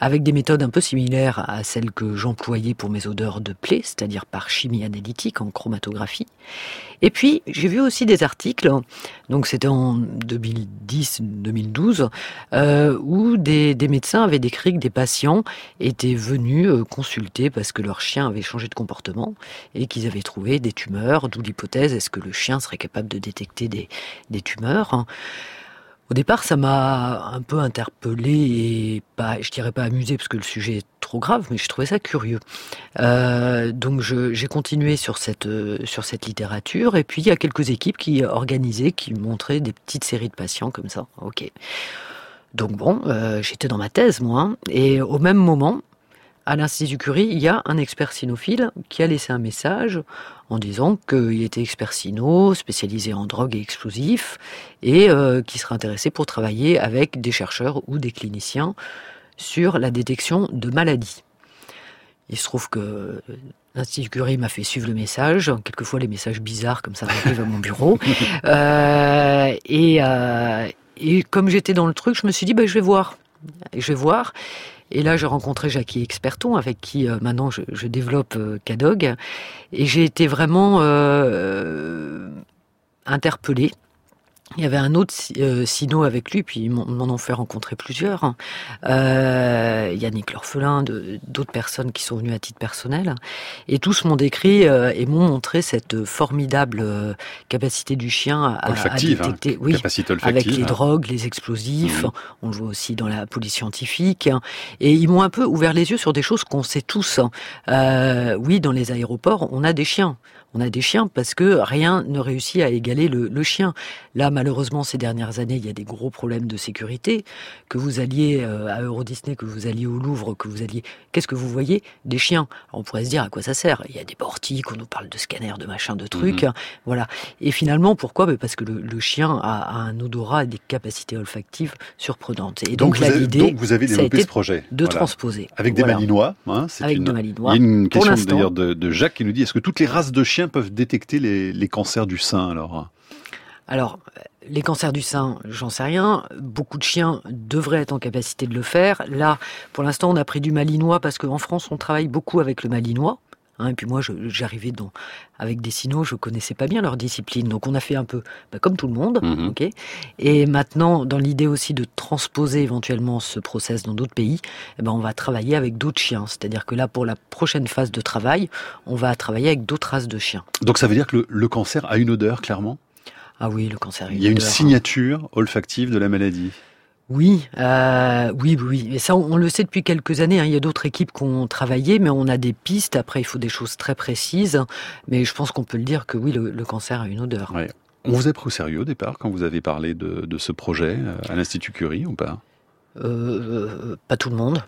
avec des méthodes un peu similaires à celles que j'employais pour mes odeurs de plaie, c'est-à-dire par chimie analytique, en chromatographie. Et puis, j'ai vu aussi des articles, donc c'était en deux mille dix deux mille douze, euh, où des, des médecins avaient décrit que des patients étaient venus euh, consulter parce que leur chien avait changé de comportement et qu'ils avaient trouvé des tumeurs, d'où l'hypothèse, est-ce que le chien serait capable de détecter des, des tumeurs ? Au départ, ça m'a un peu interpellé et pas, je dirais pas amusé parce que le sujet est trop grave, mais je trouvais ça curieux. Euh, donc je, j'ai continué sur cette sur cette littérature et puis il y a quelques équipes qui organisaient, qui montraient des petites séries de patients comme ça. Ok. Donc bon, euh, j'étais dans ma thèse moi, hein, et au même moment, à l'Institut Curie, il y a un expert cynophile qui a laissé un message en disant qu'il était expert cyno, spécialisé en drogue et explosifs, et euh, qui serait intéressé pour travailler avec des chercheurs ou des cliniciens sur la détection de maladies. Il se trouve que l'Institut Curie m'a fait suivre le message, quelquefois les messages bizarres comme ça arrivent à mon bureau, euh, et, euh, et comme j'étais dans le truc, je me suis dit, bah, je vais voir, je vais voir. Et là, j'ai rencontré Jackie Experton, avec qui euh, maintenant je, je développe euh, Cadog. Et j'ai été vraiment euh, interpellée. Il y avait un autre euh, sino avec lui, puis ils m'en, m'en ont fait rencontrer plusieurs. Euh, Yannick L'Orphelin, de, d'autres personnes qui sont venues à titre personnel. Et tous m'ont décrit euh, et m'ont montré cette formidable euh, capacité du chien à, olfactive, à détecter, hein, oui, capacité olfactive, avec les hein. drogues, les explosifs. Mmh. On le voit aussi dans la police scientifique. Et ils m'ont un peu ouvert les yeux sur des choses qu'on sait tous. Euh, oui, dans les aéroports, on a des chiens. On a des chiens parce que rien ne réussit à égaler le, le chien. Là, malheureusement, ces dernières années, il y a des gros problèmes de sécurité. Que vous alliez à Euro Disney, que vous alliez au Louvre, que vous alliez... Qu'est-ce que vous voyez ? Des chiens. Alors, on pourrait se dire à quoi ça sert ? Il y a des portiques, on nous parle de scanners, de machins, de trucs. Mmh. Voilà. Et finalement, pourquoi ? Parce que le, le chien a, a un odorat et des capacités olfactives surprenantes. Et donc, donc là, avez, l'idée, donc vous avez développé ce projet de voilà. transposer. Avec des voilà. Malinois. Hein, c'est Avec une... des Malinois. Il y a une question pour d'ailleurs de, de Jacques qui nous dit, est-ce que toutes les races de chiens peuvent détecter les, les cancers du sein alors ? Alors, les cancers du sein, j'en sais rien. Beaucoup de chiens devraient être en capacité de le faire. Là, pour l'instant, on a pris du Malinois parce qu'en France, on travaille beaucoup avec le Malinois. Hein, et puis moi, je, j'arrivais dans, avec des cynos, je connaissais pas bien leur discipline. Donc on a fait un peu bah, comme tout le monde. Mmh. Okay, et maintenant, dans l'idée aussi de transposer éventuellement ce process dans d'autres pays, eh ben, on va travailler avec d'autres chiens. C'est-à-dire que là, pour la prochaine phase de travail, on va travailler avec d'autres races de chiens. Donc ça veut dire que le, le cancer a une odeur, clairement ? Ah oui, le cancer a une odeur. Il y a une signature olfactive de la maladie. Oui, euh, oui, oui. Et ça, on, on le sait depuis quelques années. Hein. Il y a d'autres équipes qui ont travaillé, mais on a des pistes. Après, il faut des choses très précises. Mais je pense qu'on peut le dire que oui, le, le cancer a une odeur. Ouais. On vous a pris au sérieux au départ quand vous avez parlé de, de ce projet à l'Institut Curie ou pas ? euh, Pas tout le monde.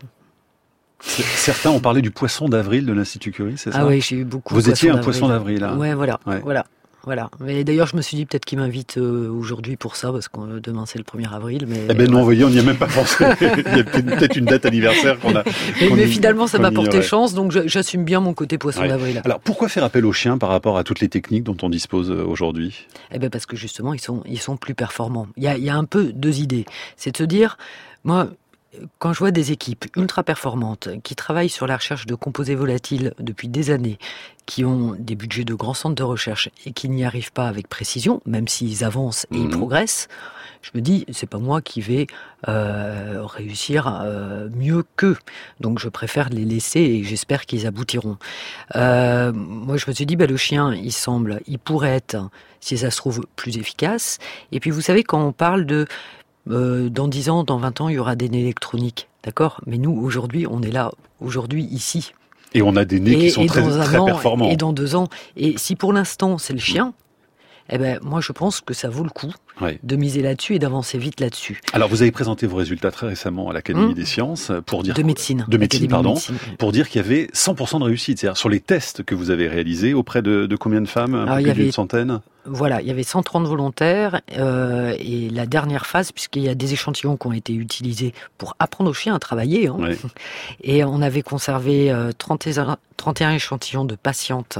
Certains ont parlé du poisson d'avril de l'Institut Curie, c'est ça ? Ah oui, j'ai eu beaucoup. Vous de étiez un d'avril. poisson d'avril, là. Ouais, voilà, ouais. voilà. Voilà. Mais d'ailleurs, je me suis dit peut-être qu'il m'invite euh, aujourd'hui pour ça, parce que euh, demain c'est le premier avril. Mais eh ben non, vous voyez, on n'y a même pas pensé. Il y a peut-être une date anniversaire qu'on a. Mais, qu'on mais y, finalement, ça m'a porté ignorait. chance, donc je, j'assume bien mon côté poisson ouais. d'avril. Alors, pourquoi faire appel aux chiens par rapport à toutes les techniques dont on dispose aujourd'hui ? Eh ben parce que justement, ils sont, ils sont plus performants. Il y a, il y a un peu deux idées. C'est de se dire, moi. Quand je vois des équipes ultra performantes qui travaillent sur la recherche de composés volatiles depuis des années, qui ont des budgets de grands centres de recherche et qui n'y arrivent pas avec précision, même s'ils avancent et mmh. ils progressent, je me dis, c'est pas moi qui vais euh, réussir euh, mieux qu'eux. Donc je préfère les laisser et j'espère qu'ils aboutiront. Euh, moi je me suis dit, bah, le chien, il semble, il pourrait être, si ça se trouve, plus efficace. Et puis vous savez, quand on parle de Euh, dans dix ans, dans vingt ans, il y aura des nez électroniques, d'accord ? Mais nous, aujourd'hui, on est là, aujourd'hui, ici. Et on a des nez et, qui sont très, très an, performants. Et dans deux ans. Et si pour l'instant, c'est le chien, eh ben, moi, je pense que ça vaut le coup ouais. de miser là-dessus et d'avancer vite là-dessus. Alors, vous avez présenté vos résultats très récemment à l'Académie mmh. des sciences pour dire... De médecine. De médecine, pardon. De médecine. Pour dire qu'il y avait cent pour cent de réussite. C'est-à-dire, sur les tests que vous avez réalisés, auprès de, de combien de femmes ? Un peu plus d'une centaine ? Voilà, il y avait cent trente volontaires euh, et la dernière phase, puisqu'il y a des échantillons qui ont été utilisés pour apprendre aux chiens à travailler, hein, ouais. et on avait conservé euh, trente et un, trente et un échantillons de patientes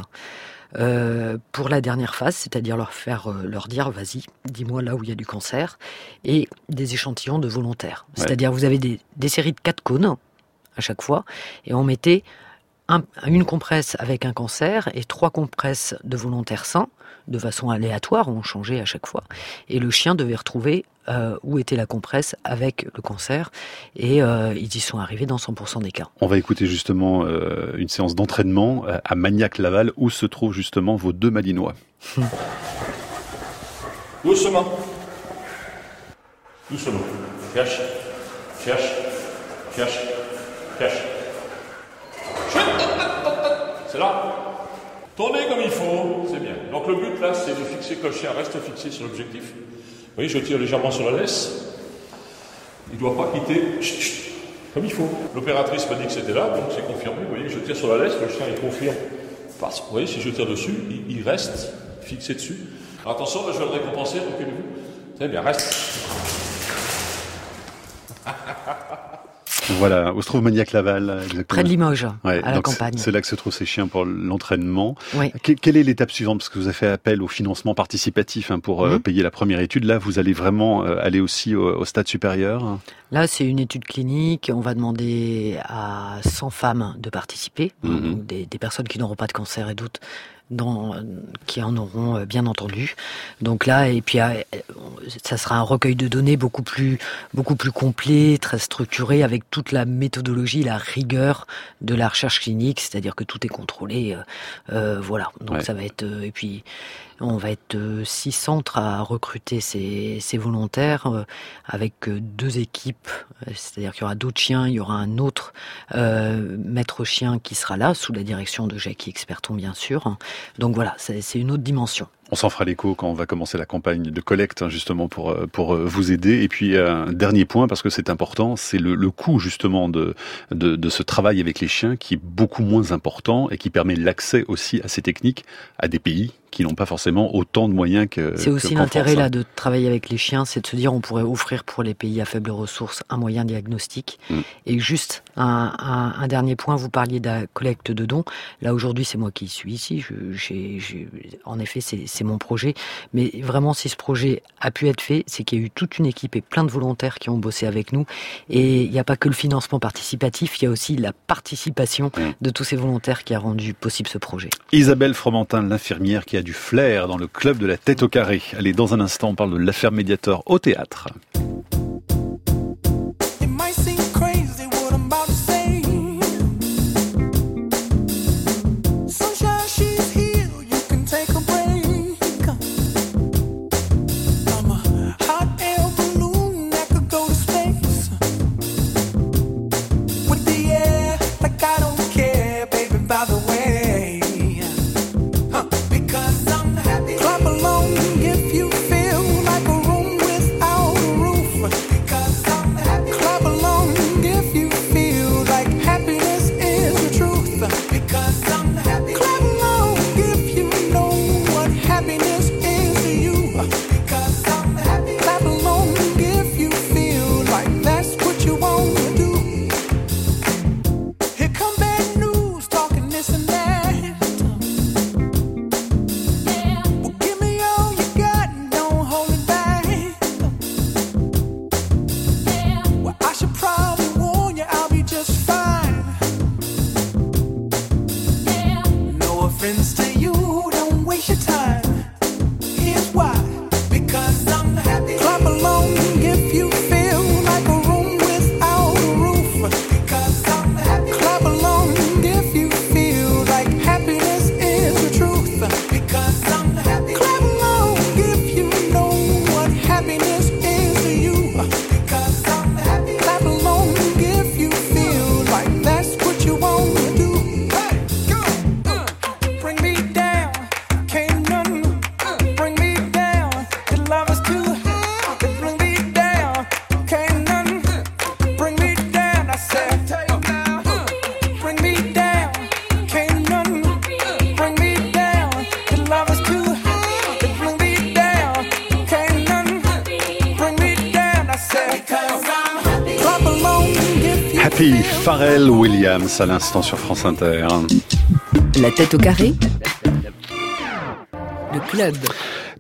euh, pour la dernière phase, c'est-à-dire leur faire euh, leur dire vas-y, dis-moi là où il y a du cancer, et des échantillons de volontaires. Ouais. C'est-à-dire vous avez des, des séries de quatre cônes à chaque fois, et on mettait un, une compresse avec un cancer et trois compresses de volontaires sains, de façon aléatoire, on changeait à chaque fois, et le chien devait retrouver euh, où était la compresse avec le cancer, et euh, ils y sont arrivés dans cent pour cent des cas. On va écouter justement euh, une séance d'entraînement à Magnac-Laval, où se trouvent justement vos deux Malinois. Doucement. Doucement. Cherche. Cherche. Cherche. Cherche. C'est là. Tournez comme il faut, c'est bien. Donc le but là, c'est de fixer que le chien reste fixé sur l'objectif. Vous voyez, je tire légèrement sur la laisse. Il ne doit pas quitter chut, chut, comme il faut. L'opératrice m'a dit que c'était là, donc c'est confirmé. Vous voyez, je tire sur la laisse, le chien il confirme. Parce, vous voyez, si je tire dessus, il, il reste fixé dessus. Alors attention, là, je vais le récompenser, reculez-vous. Très bien, reste. Voilà, où se trouve Magnac-Laval exactement. Près de Limoges, ouais, à la campagne. C'est là que se trouvent ces chiens pour l'entraînement. Oui. Que, quelle est l'étape suivante? Parce que vous avez fait appel au financement participatif hein, pour mmh. euh, payer la première étude. Là, vous allez vraiment euh, aller aussi au, au stade supérieur. Là, c'est une étude clinique. On va demander à cent femmes de participer, mmh. donc des, des personnes qui n'auront pas de cancer et d'autres Dans, qui en auront bien entendu. Donc là, et puis ça sera un recueil de données beaucoup plus, beaucoup plus complet, très structuré, avec toute la méthodologie, la rigueur de la recherche clinique, c'est-à-dire que tout est contrôlé. Euh, euh, voilà. Donc ouais. ça va être euh, et puis on va être euh, six centres à recruter ces, ces volontaires euh, avec euh, deux équipes. C'est-à-dire qu'il y aura d'autres chiens, il y aura un autre euh, maître chien qui sera là sous la direction de Jackie Experton, bien sûr. Donc voilà, c'est, c'est une autre dimension. On s'en fera l'écho quand on va commencer la campagne de collecte, justement, pour, pour vous aider. Et puis, un dernier point, parce que c'est important, c'est le, le coût, justement, de, de, de ce travail avec les chiens, qui est beaucoup moins important et qui permet l'accès aussi à ces techniques à des pays qui n'ont pas forcément autant de moyens que C'est aussi que l'intérêt France, hein. là de travailler avec les chiens, c'est de se dire on pourrait offrir pour les pays à faible ressource un moyen diagnostique. Mm. Et juste un, un, un dernier point, vous parliez de la collecte de dons. Là aujourd'hui c'est moi qui suis ici, je, j'ai, j'ai, en effet c'est, c'est mon projet. Mais vraiment si ce projet a pu être fait, c'est qu'il y a eu toute une équipe et plein de volontaires qui ont bossé avec nous. Et il n'y a pas que le financement participatif, il y a aussi la participation mm. de tous ces volontaires qui a rendu possible ce projet. Isabelle Fromentin, l'infirmière qui a du flair dans le club de la tête au carré. Allez, dans un instant, on parle de l'affaire Mediator au théâtre. Pharrell Williams à l'instant sur France Inter. La tête au carré. Le club.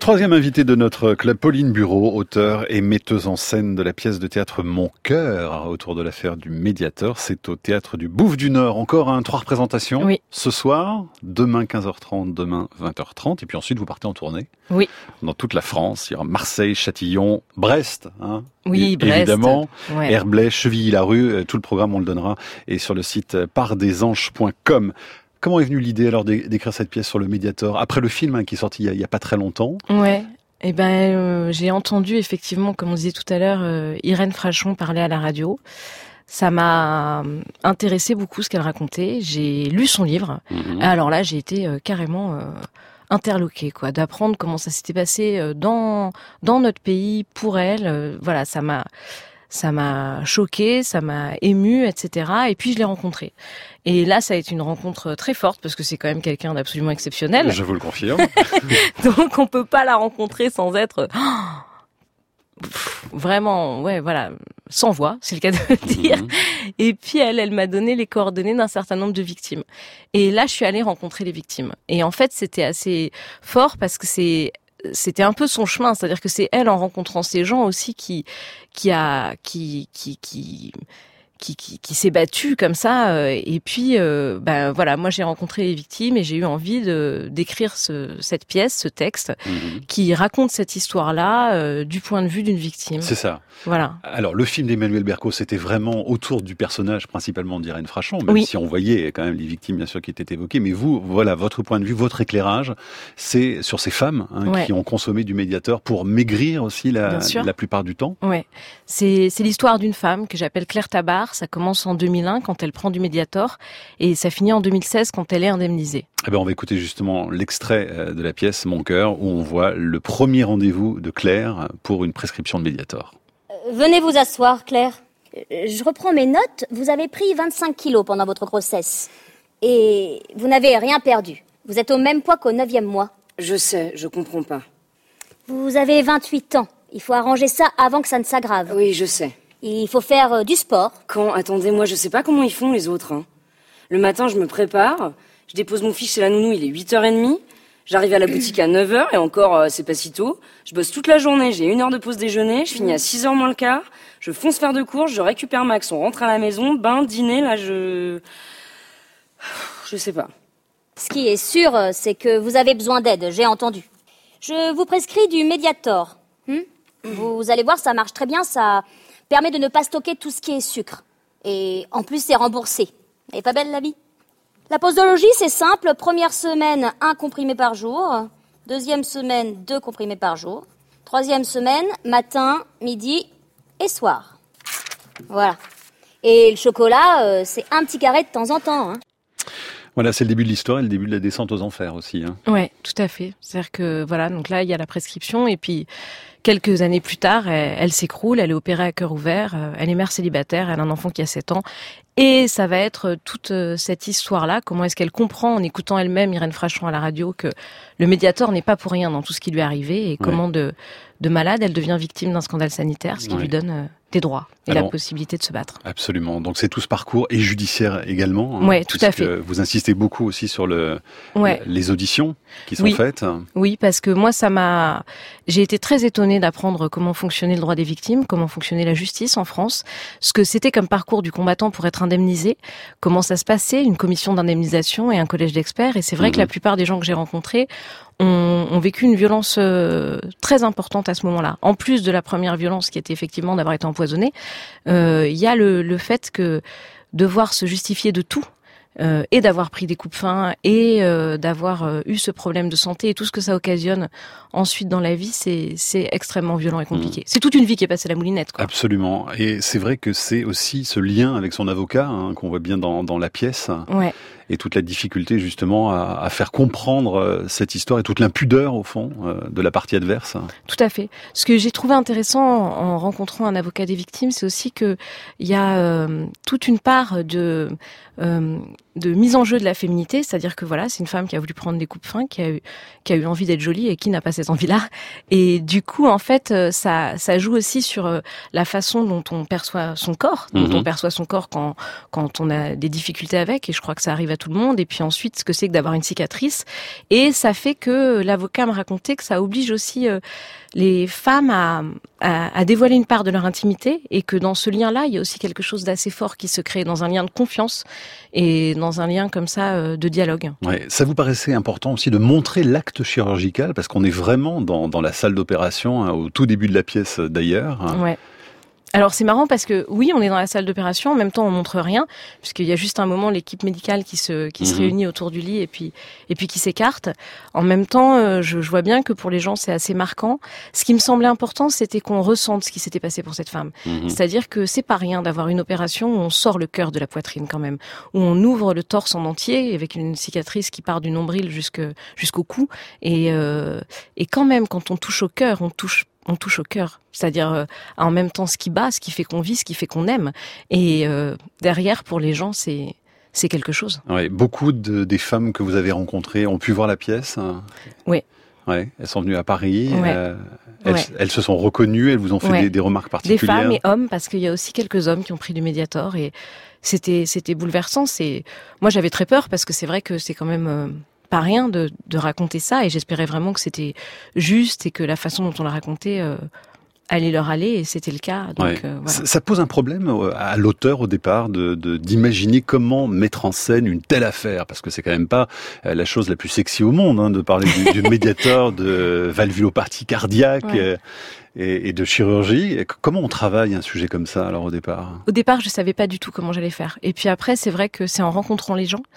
Troisième invitée de notre club, Pauline Bureau, auteure et metteuse en scène de la pièce de théâtre Mon cœur, autour de l'affaire du médiateur. C'est au théâtre du Bouffe du Nord. Encore un, trois représentations. Oui. Ce soir, demain quinze heures trente, demain vingt heures trente. Et puis ensuite, vous partez en tournée. Oui. Dans toute la France. Il y aura Marseille, Châtillon, Brest. Hein, oui, et, Brest. Évidemment. Ouais. Herblay, Chevilly-la-Rue. Tout le programme, on le donnera. Et sur le site pardesanges point com. Comment est venue l'idée alors d'écrire cette pièce sur le médiateur après le film hein, qui est sorti il y, a, il y a pas très longtemps? Ouais. Eh ben, euh, j'ai entendu effectivement, comme on disait tout à l'heure, euh, Irène Frachon parler à la radio. Ça m'a intéressé beaucoup ce qu'elle racontait. J'ai lu son livre. Mmh. Alors là, j'ai été euh, carrément euh, interloquée, quoi, d'apprendre comment ça s'était passé euh, dans dans notre pays pour elle. Euh, voilà, ça m'a ça m'a choquée, ça m'a émue, et cetera. Et puis je l'ai rencontrée. Et là, ça a été une rencontre très forte parce que c'est quand même quelqu'un d'absolument exceptionnel. Je vous le confirme. Donc on peut pas la rencontrer sans être oh, vraiment, ouais, voilà, sans voix, c'est le cas de le dire. Mmh. Et puis elle, elle m'a donné les coordonnées d'un certain nombre de victimes. Et là, je suis allée rencontrer les victimes. Et en fait, c'était assez fort parce que c'est c'était un peu son chemin, c'est-à-dire que c'est elle en rencontrant ces gens aussi qui qui a qui qui qui qui, qui, qui s'est battue comme ça. Euh, et puis, euh, ben voilà, moi j'ai rencontré les victimes et j'ai eu envie de d'écrire ce, cette pièce, ce texte, mmh. qui raconte cette histoire-là euh, du point de vue d'une victime. C'est ça. Voilà. Alors, le film d'Emmanuel Berco, c'était vraiment autour du personnage, principalement d'Irène Frachon, même oui. si on voyait quand même les victimes, bien sûr, qui étaient évoquées. Mais vous, voilà, votre point de vue, votre éclairage, c'est sur ces femmes hein, ouais. qui ont consommé du médiateur pour maigrir aussi la, la plupart du temps. Ouais. C'est, c'est l'histoire d'une femme que j'appelle Claire Tabar. Ça commence en deux mille un quand elle prend du Mediator et ça finit en deux mille seize quand elle est indemnisée. Eh ben on va écouter justement l'extrait de la pièce Mon cœur où on voit le premier rendez-vous de Claire pour une prescription de Mediator. Euh, venez vous asseoir, Claire. Je reprends mes notes. Vous avez pris vingt-cinq kilos pendant votre grossesse et vous n'avez rien perdu. Vous êtes au même poids qu'au neuvième mois. Je sais, je comprends pas. Vous avez vingt-huit ans. Il faut arranger ça avant que ça ne s'aggrave. Oui, je sais. Il faut faire euh, du sport. Quand? Attendez, moi je sais pas comment ils font les autres. Hein. Le matin, je me prépare, je dépose mon fils chez la nounou, il est huit heures trente. J'arrive à la boutique à neuf heures et encore, euh, c'est pas si tôt. Je bosse toute la journée, j'ai une heure de pause déjeuner, je finis à six heures moins le quart. Je fonce faire de courses, je récupère Max, on rentre à la maison, bain, dîner, là je... Je sais pas. Ce qui est sûr, c'est que vous avez besoin d'aide, j'ai entendu. Je vous prescris du Mediator. Hmm vous allez voir, ça marche très bien, ça permet de ne pas stocker tout ce qui est sucre. Et en plus, c'est remboursé. Elle est pas belle la vie? La posologie, c'est simple. Première semaine, un comprimé par jour. Deuxième semaine, deux comprimés par jour. Troisième semaine, matin, midi et soir. Voilà. Et le chocolat, euh, c'est un petit carré de temps en temps. Hein. Voilà, c'est le début de l'histoire et le début de la descente aux enfers aussi. Hein. Ouais, tout à fait. C'est-à-dire que voilà, donc là il y a la prescription et puis quelques années plus tard, elle, elle s'écroule, elle est opérée à cœur ouvert, elle est mère célibataire, elle a un enfant qui a sept ans et ça va être toute cette histoire-là. Comment est-ce qu'elle comprend en écoutant elle-même Irène Frachon à la radio que le médiateur n'est pas pour rien dans tout ce qui lui est arrivé et ouais. comment de de malade elle devient victime d'un scandale sanitaire, ce qui ouais. lui donne des droits et Alors, la possibilité de se battre. Absolument. Donc c'est tout ce parcours et judiciaire également. Hein, ouais, tout à fait. Vous insistez beaucoup aussi sur le ouais. les auditions qui sont oui. faites. Oui, parce que moi ça m'a j'ai été très étonnée d'apprendre comment fonctionnait le droit des victimes, comment fonctionnait la justice en France, ce que c'était comme parcours du combattant pour être indemnisé, comment ça se passait, une commission d'indemnisation et un collège d'experts et c'est vrai mmh. que la plupart des gens que j'ai rencontrés ont, ont vécu une violence euh, très importante à ce moment-là. En plus de la première violence qui était effectivement d'avoir été empoisonné, il euh, y a le, le fait que devoir se justifier de tout euh, et d'avoir pris des coupe-faim et euh, d'avoir euh, eu ce problème de santé et tout ce que ça occasionne ensuite dans la vie, c'est, c'est extrêmement violent et compliqué. Mmh. C'est toute une vie qui est passée à la moulinette, quoi. Absolument. Et c'est vrai que c'est aussi ce lien avec son avocat hein, qu'on voit bien dans, dans la pièce. Ouais. Et toute la difficulté justement à, à faire comprendre euh, cette histoire et toute l'impudeur au fond euh, de la partie adverse. Tout à fait. Ce que j'ai trouvé intéressant en, en rencontrant un avocat des victimes, c'est aussi que il y a euh, toute une part de euh, de mise en jeu de la féminité, c'est-à-dire que voilà, c'est une femme qui a voulu prendre des coupes-fins, qui a eu, qui a eu envie d'être jolie et qui n'a pas cette envie-là. Et du coup, en fait, ça, ça joue aussi sur la façon dont on perçoit son corps, dont mmh. on perçoit son corps quand, quand on a des difficultés avec, et je crois que ça arrive à tout le monde. Et puis ensuite, ce que c'est que d'avoir une cicatrice. Et ça fait que l'avocat me racontait que ça oblige aussi euh, les femmes à, à, à dévoiler une part de leur intimité, et que dans ce lien-là, il y a aussi quelque chose d'assez fort qui se crée dans un lien de confiance et dans un lien comme ça euh, de dialogue. Ouais, ça vous paraissait important aussi de montrer l'acte chirurgical, parce qu'on est vraiment dans, dans la salle d'opération, hein, au tout début de la pièce d'ailleurs. Hein. Ouais. Alors c'est marrant parce que oui, on est dans la salle d'opération, en même temps on montre rien, puisqu'il y a juste un moment l'équipe médicale qui se qui mmh. se réunit autour du lit et puis et puis qui s'écarte. En même temps, euh, je, je vois bien que pour les gens c'est assez marquant. Ce qui me semblait important, c'était qu'on ressente ce qui s'était passé pour cette femme. Mmh. C'est-à-dire que c'est pas rien d'avoir une opération où on sort le cœur de la poitrine quand même, où on ouvre le torse en entier avec une cicatrice qui part du nombril jusque jusqu'au cou, et euh, et quand même quand on touche au cœur, on touche on touche au cœur, c'est-à-dire euh, en même temps ce qui bat, ce qui fait qu'on vit, ce qui fait qu'on aime. Et euh, derrière, pour les gens, c'est c'est quelque chose. Ouais, beaucoup de, des femmes que vous avez rencontrées ont pu voir la pièce. Oui. Ouais, elles sont venues à Paris. Ouais. Euh, elles, ouais. elles se sont reconnues, elles vous ont fait ouais. des, des remarques particulières. Des femmes et hommes, parce qu'il y a aussi quelques hommes qui ont pris du Mediator, et c'était c'était bouleversant. C'est moi j'avais très peur, parce que c'est vrai que c'est quand même euh, pas rien de, de raconter ça, et j'espérais vraiment que c'était juste et que la façon dont on l'a raconté euh, allait leur aller, et c'était le cas. Donc, ouais. euh, voilà. ça, ça pose un problème à l'auteur au départ de, de d'imaginer comment mettre en scène une telle affaire, parce que c'est quand même pas la chose la plus sexy au monde, hein, de parler du, du Mediator, de valvulopathie cardiaque. Ouais. Euh, Et, et de chirurgie. Et comment on travaille un sujet comme ça, alors, au départ? Au départ, je savais pas du tout comment j'allais faire. Et puis après, c'est vrai que c'est en rencontrant les gens,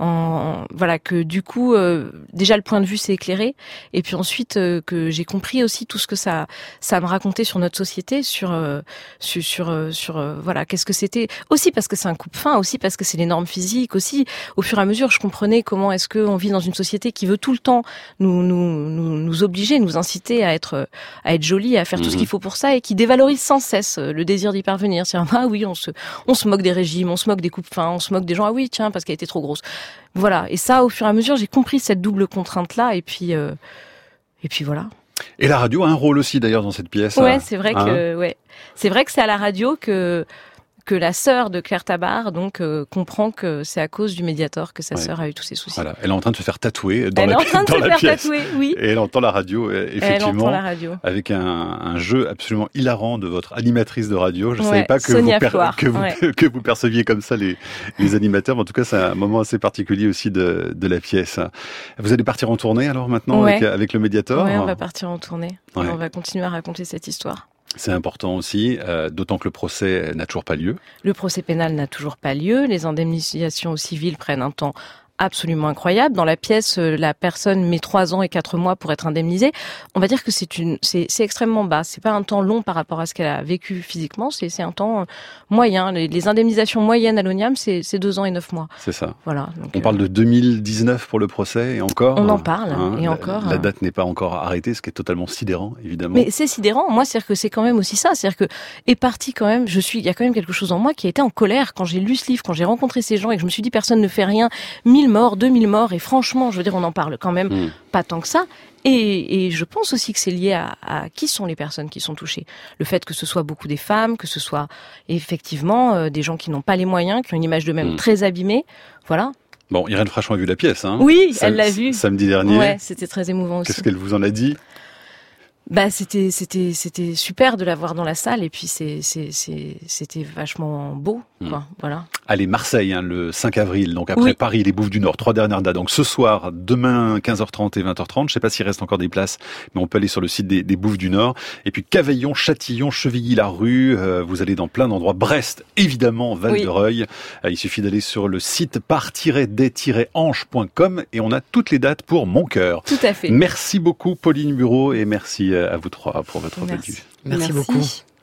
en, voilà, que du coup, euh, déjà le point de vue s'est éclairé. Et puis ensuite, euh, que j'ai compris aussi tout ce que ça, ça me racontait sur notre société, sur, euh, sur, sur, euh, sur euh, voilà, qu'est-ce que c'était. Aussi parce que c'est un coupe-fin, aussi parce que c'est les normes physiques, aussi, au fur et à mesure, je comprenais comment est-ce qu'on vit dans une société qui veut tout le temps nous, nous, nous, nous obliger, nous inciter à être, à être jolie, à faire tout ce qu'il faut pour ça, et qui dévalorise sans cesse le désir d'y parvenir. C'est ah oui, on se on se moque des régimes, on se moque des coupes-fins, on se moque des gens, ah oui, tiens, parce qu'elle était trop grosse. Voilà, et ça, au fur et à mesure, j'ai compris cette double contrainte-là, et puis euh, et puis voilà. Et la radio a un rôle aussi d'ailleurs dans cette pièce. Ouais, hein. c'est vrai hein que ouais. C'est vrai que c'est à la radio que que la sœur de Claire Tabar donc euh, comprend que c'est à cause du Mediator que sa ouais. sœur a eu tous ces soucis. Voilà, elle est en train de se faire tatouer dans elle la, est en train de dans se la faire pièce. tatouer, oui. Et elle entend la radio, effectivement. Elle entend la radio. Avec un, un jeu absolument hilarant de votre animatrice de radio. Je ne ouais, savais pas que vous, per- que, vous, ouais. que vous perceviez comme ça les, les animateurs. Mais en tout cas, c'est un moment assez particulier aussi de, de la pièce. Vous allez partir en tournée alors maintenant ouais. avec, avec le Mediator? Oui, on va partir en tournée. Ouais. Et on va continuer à raconter cette histoire. C'est important aussi, euh, d'autant que le procès n'a toujours pas lieu. Le procès pénal n'a toujours pas lieu. Les indemnisations civiles prennent un temps absolument incroyable. Dans la pièce, la personne met trois ans et quatre mois pour être indemnisée. On va dire que c'est une, c'est, c'est extrêmement bas. C'est pas un temps long par rapport à ce qu'elle a vécu physiquement. C'est, c'est un temps moyen. Les, les indemnisations moyennes à l'O N I A M, c'est, c'est deux ans et neuf mois. C'est ça. Voilà. Donc, on euh... parle de deux mille dix-neuf pour le procès et encore. On en parle hein, et la, encore. La date n'est pas encore arrêtée, ce qui est totalement sidérant, évidemment. Mais c'est sidérant. Moi, c'est-à-dire que c'est quand même aussi ça. C'est-à-dire que est parti quand même. Je suis. Il y a quand même quelque chose en moi qui a été en colère quand j'ai lu ce livre, quand j'ai rencontré ces gens et que je me suis dit personne ne fait rien. Mille morts, deux mille morts. Et franchement, je veux dire, on en parle quand même mmh. pas tant que ça. Et, et je pense aussi que c'est lié à, à qui sont les personnes qui sont touchées. Le fait que ce soit beaucoup des femmes, que ce soit effectivement euh, des gens qui n'ont pas les moyens, qui ont une image d'eux-mêmes mmh. très abîmée. Voilà. Bon, Irène Frachon a vu la pièce, hein? Oui, Sam- elle l'a vue. Samedi dernier. Ouais, c'était très émouvant aussi. Qu'est-ce qu'elle vous en a dit? Bah c'était c'était c'était super de la voir dans la salle, et puis c'est c'est c'est c'était vachement beau quoi. Mmh. Voilà. Allez, Marseille hein, le cinq avril, donc après oui. Paris, les Bouffes du Nord, trois dernières dates. Donc ce soir, demain quinze heures trente et vingt heures trente, je sais pas s'il reste encore des places, mais on peut aller sur le site des, des Bouffes du Nord. Et puis Cavaillon, Châtillon, Chevilly-la-Rue, euh, vous allez dans plein d'endroits. Brest, évidemment, Val-de-Reuil. Oui. Euh, il suffit d'aller sur le site par tiret des tiret ange point com et on a toutes les dates pour Mon Cœur. Tout à fait. Merci beaucoup Pauline Bureau et merci à vous trois pour votre venue. Merci, merci beaucoup.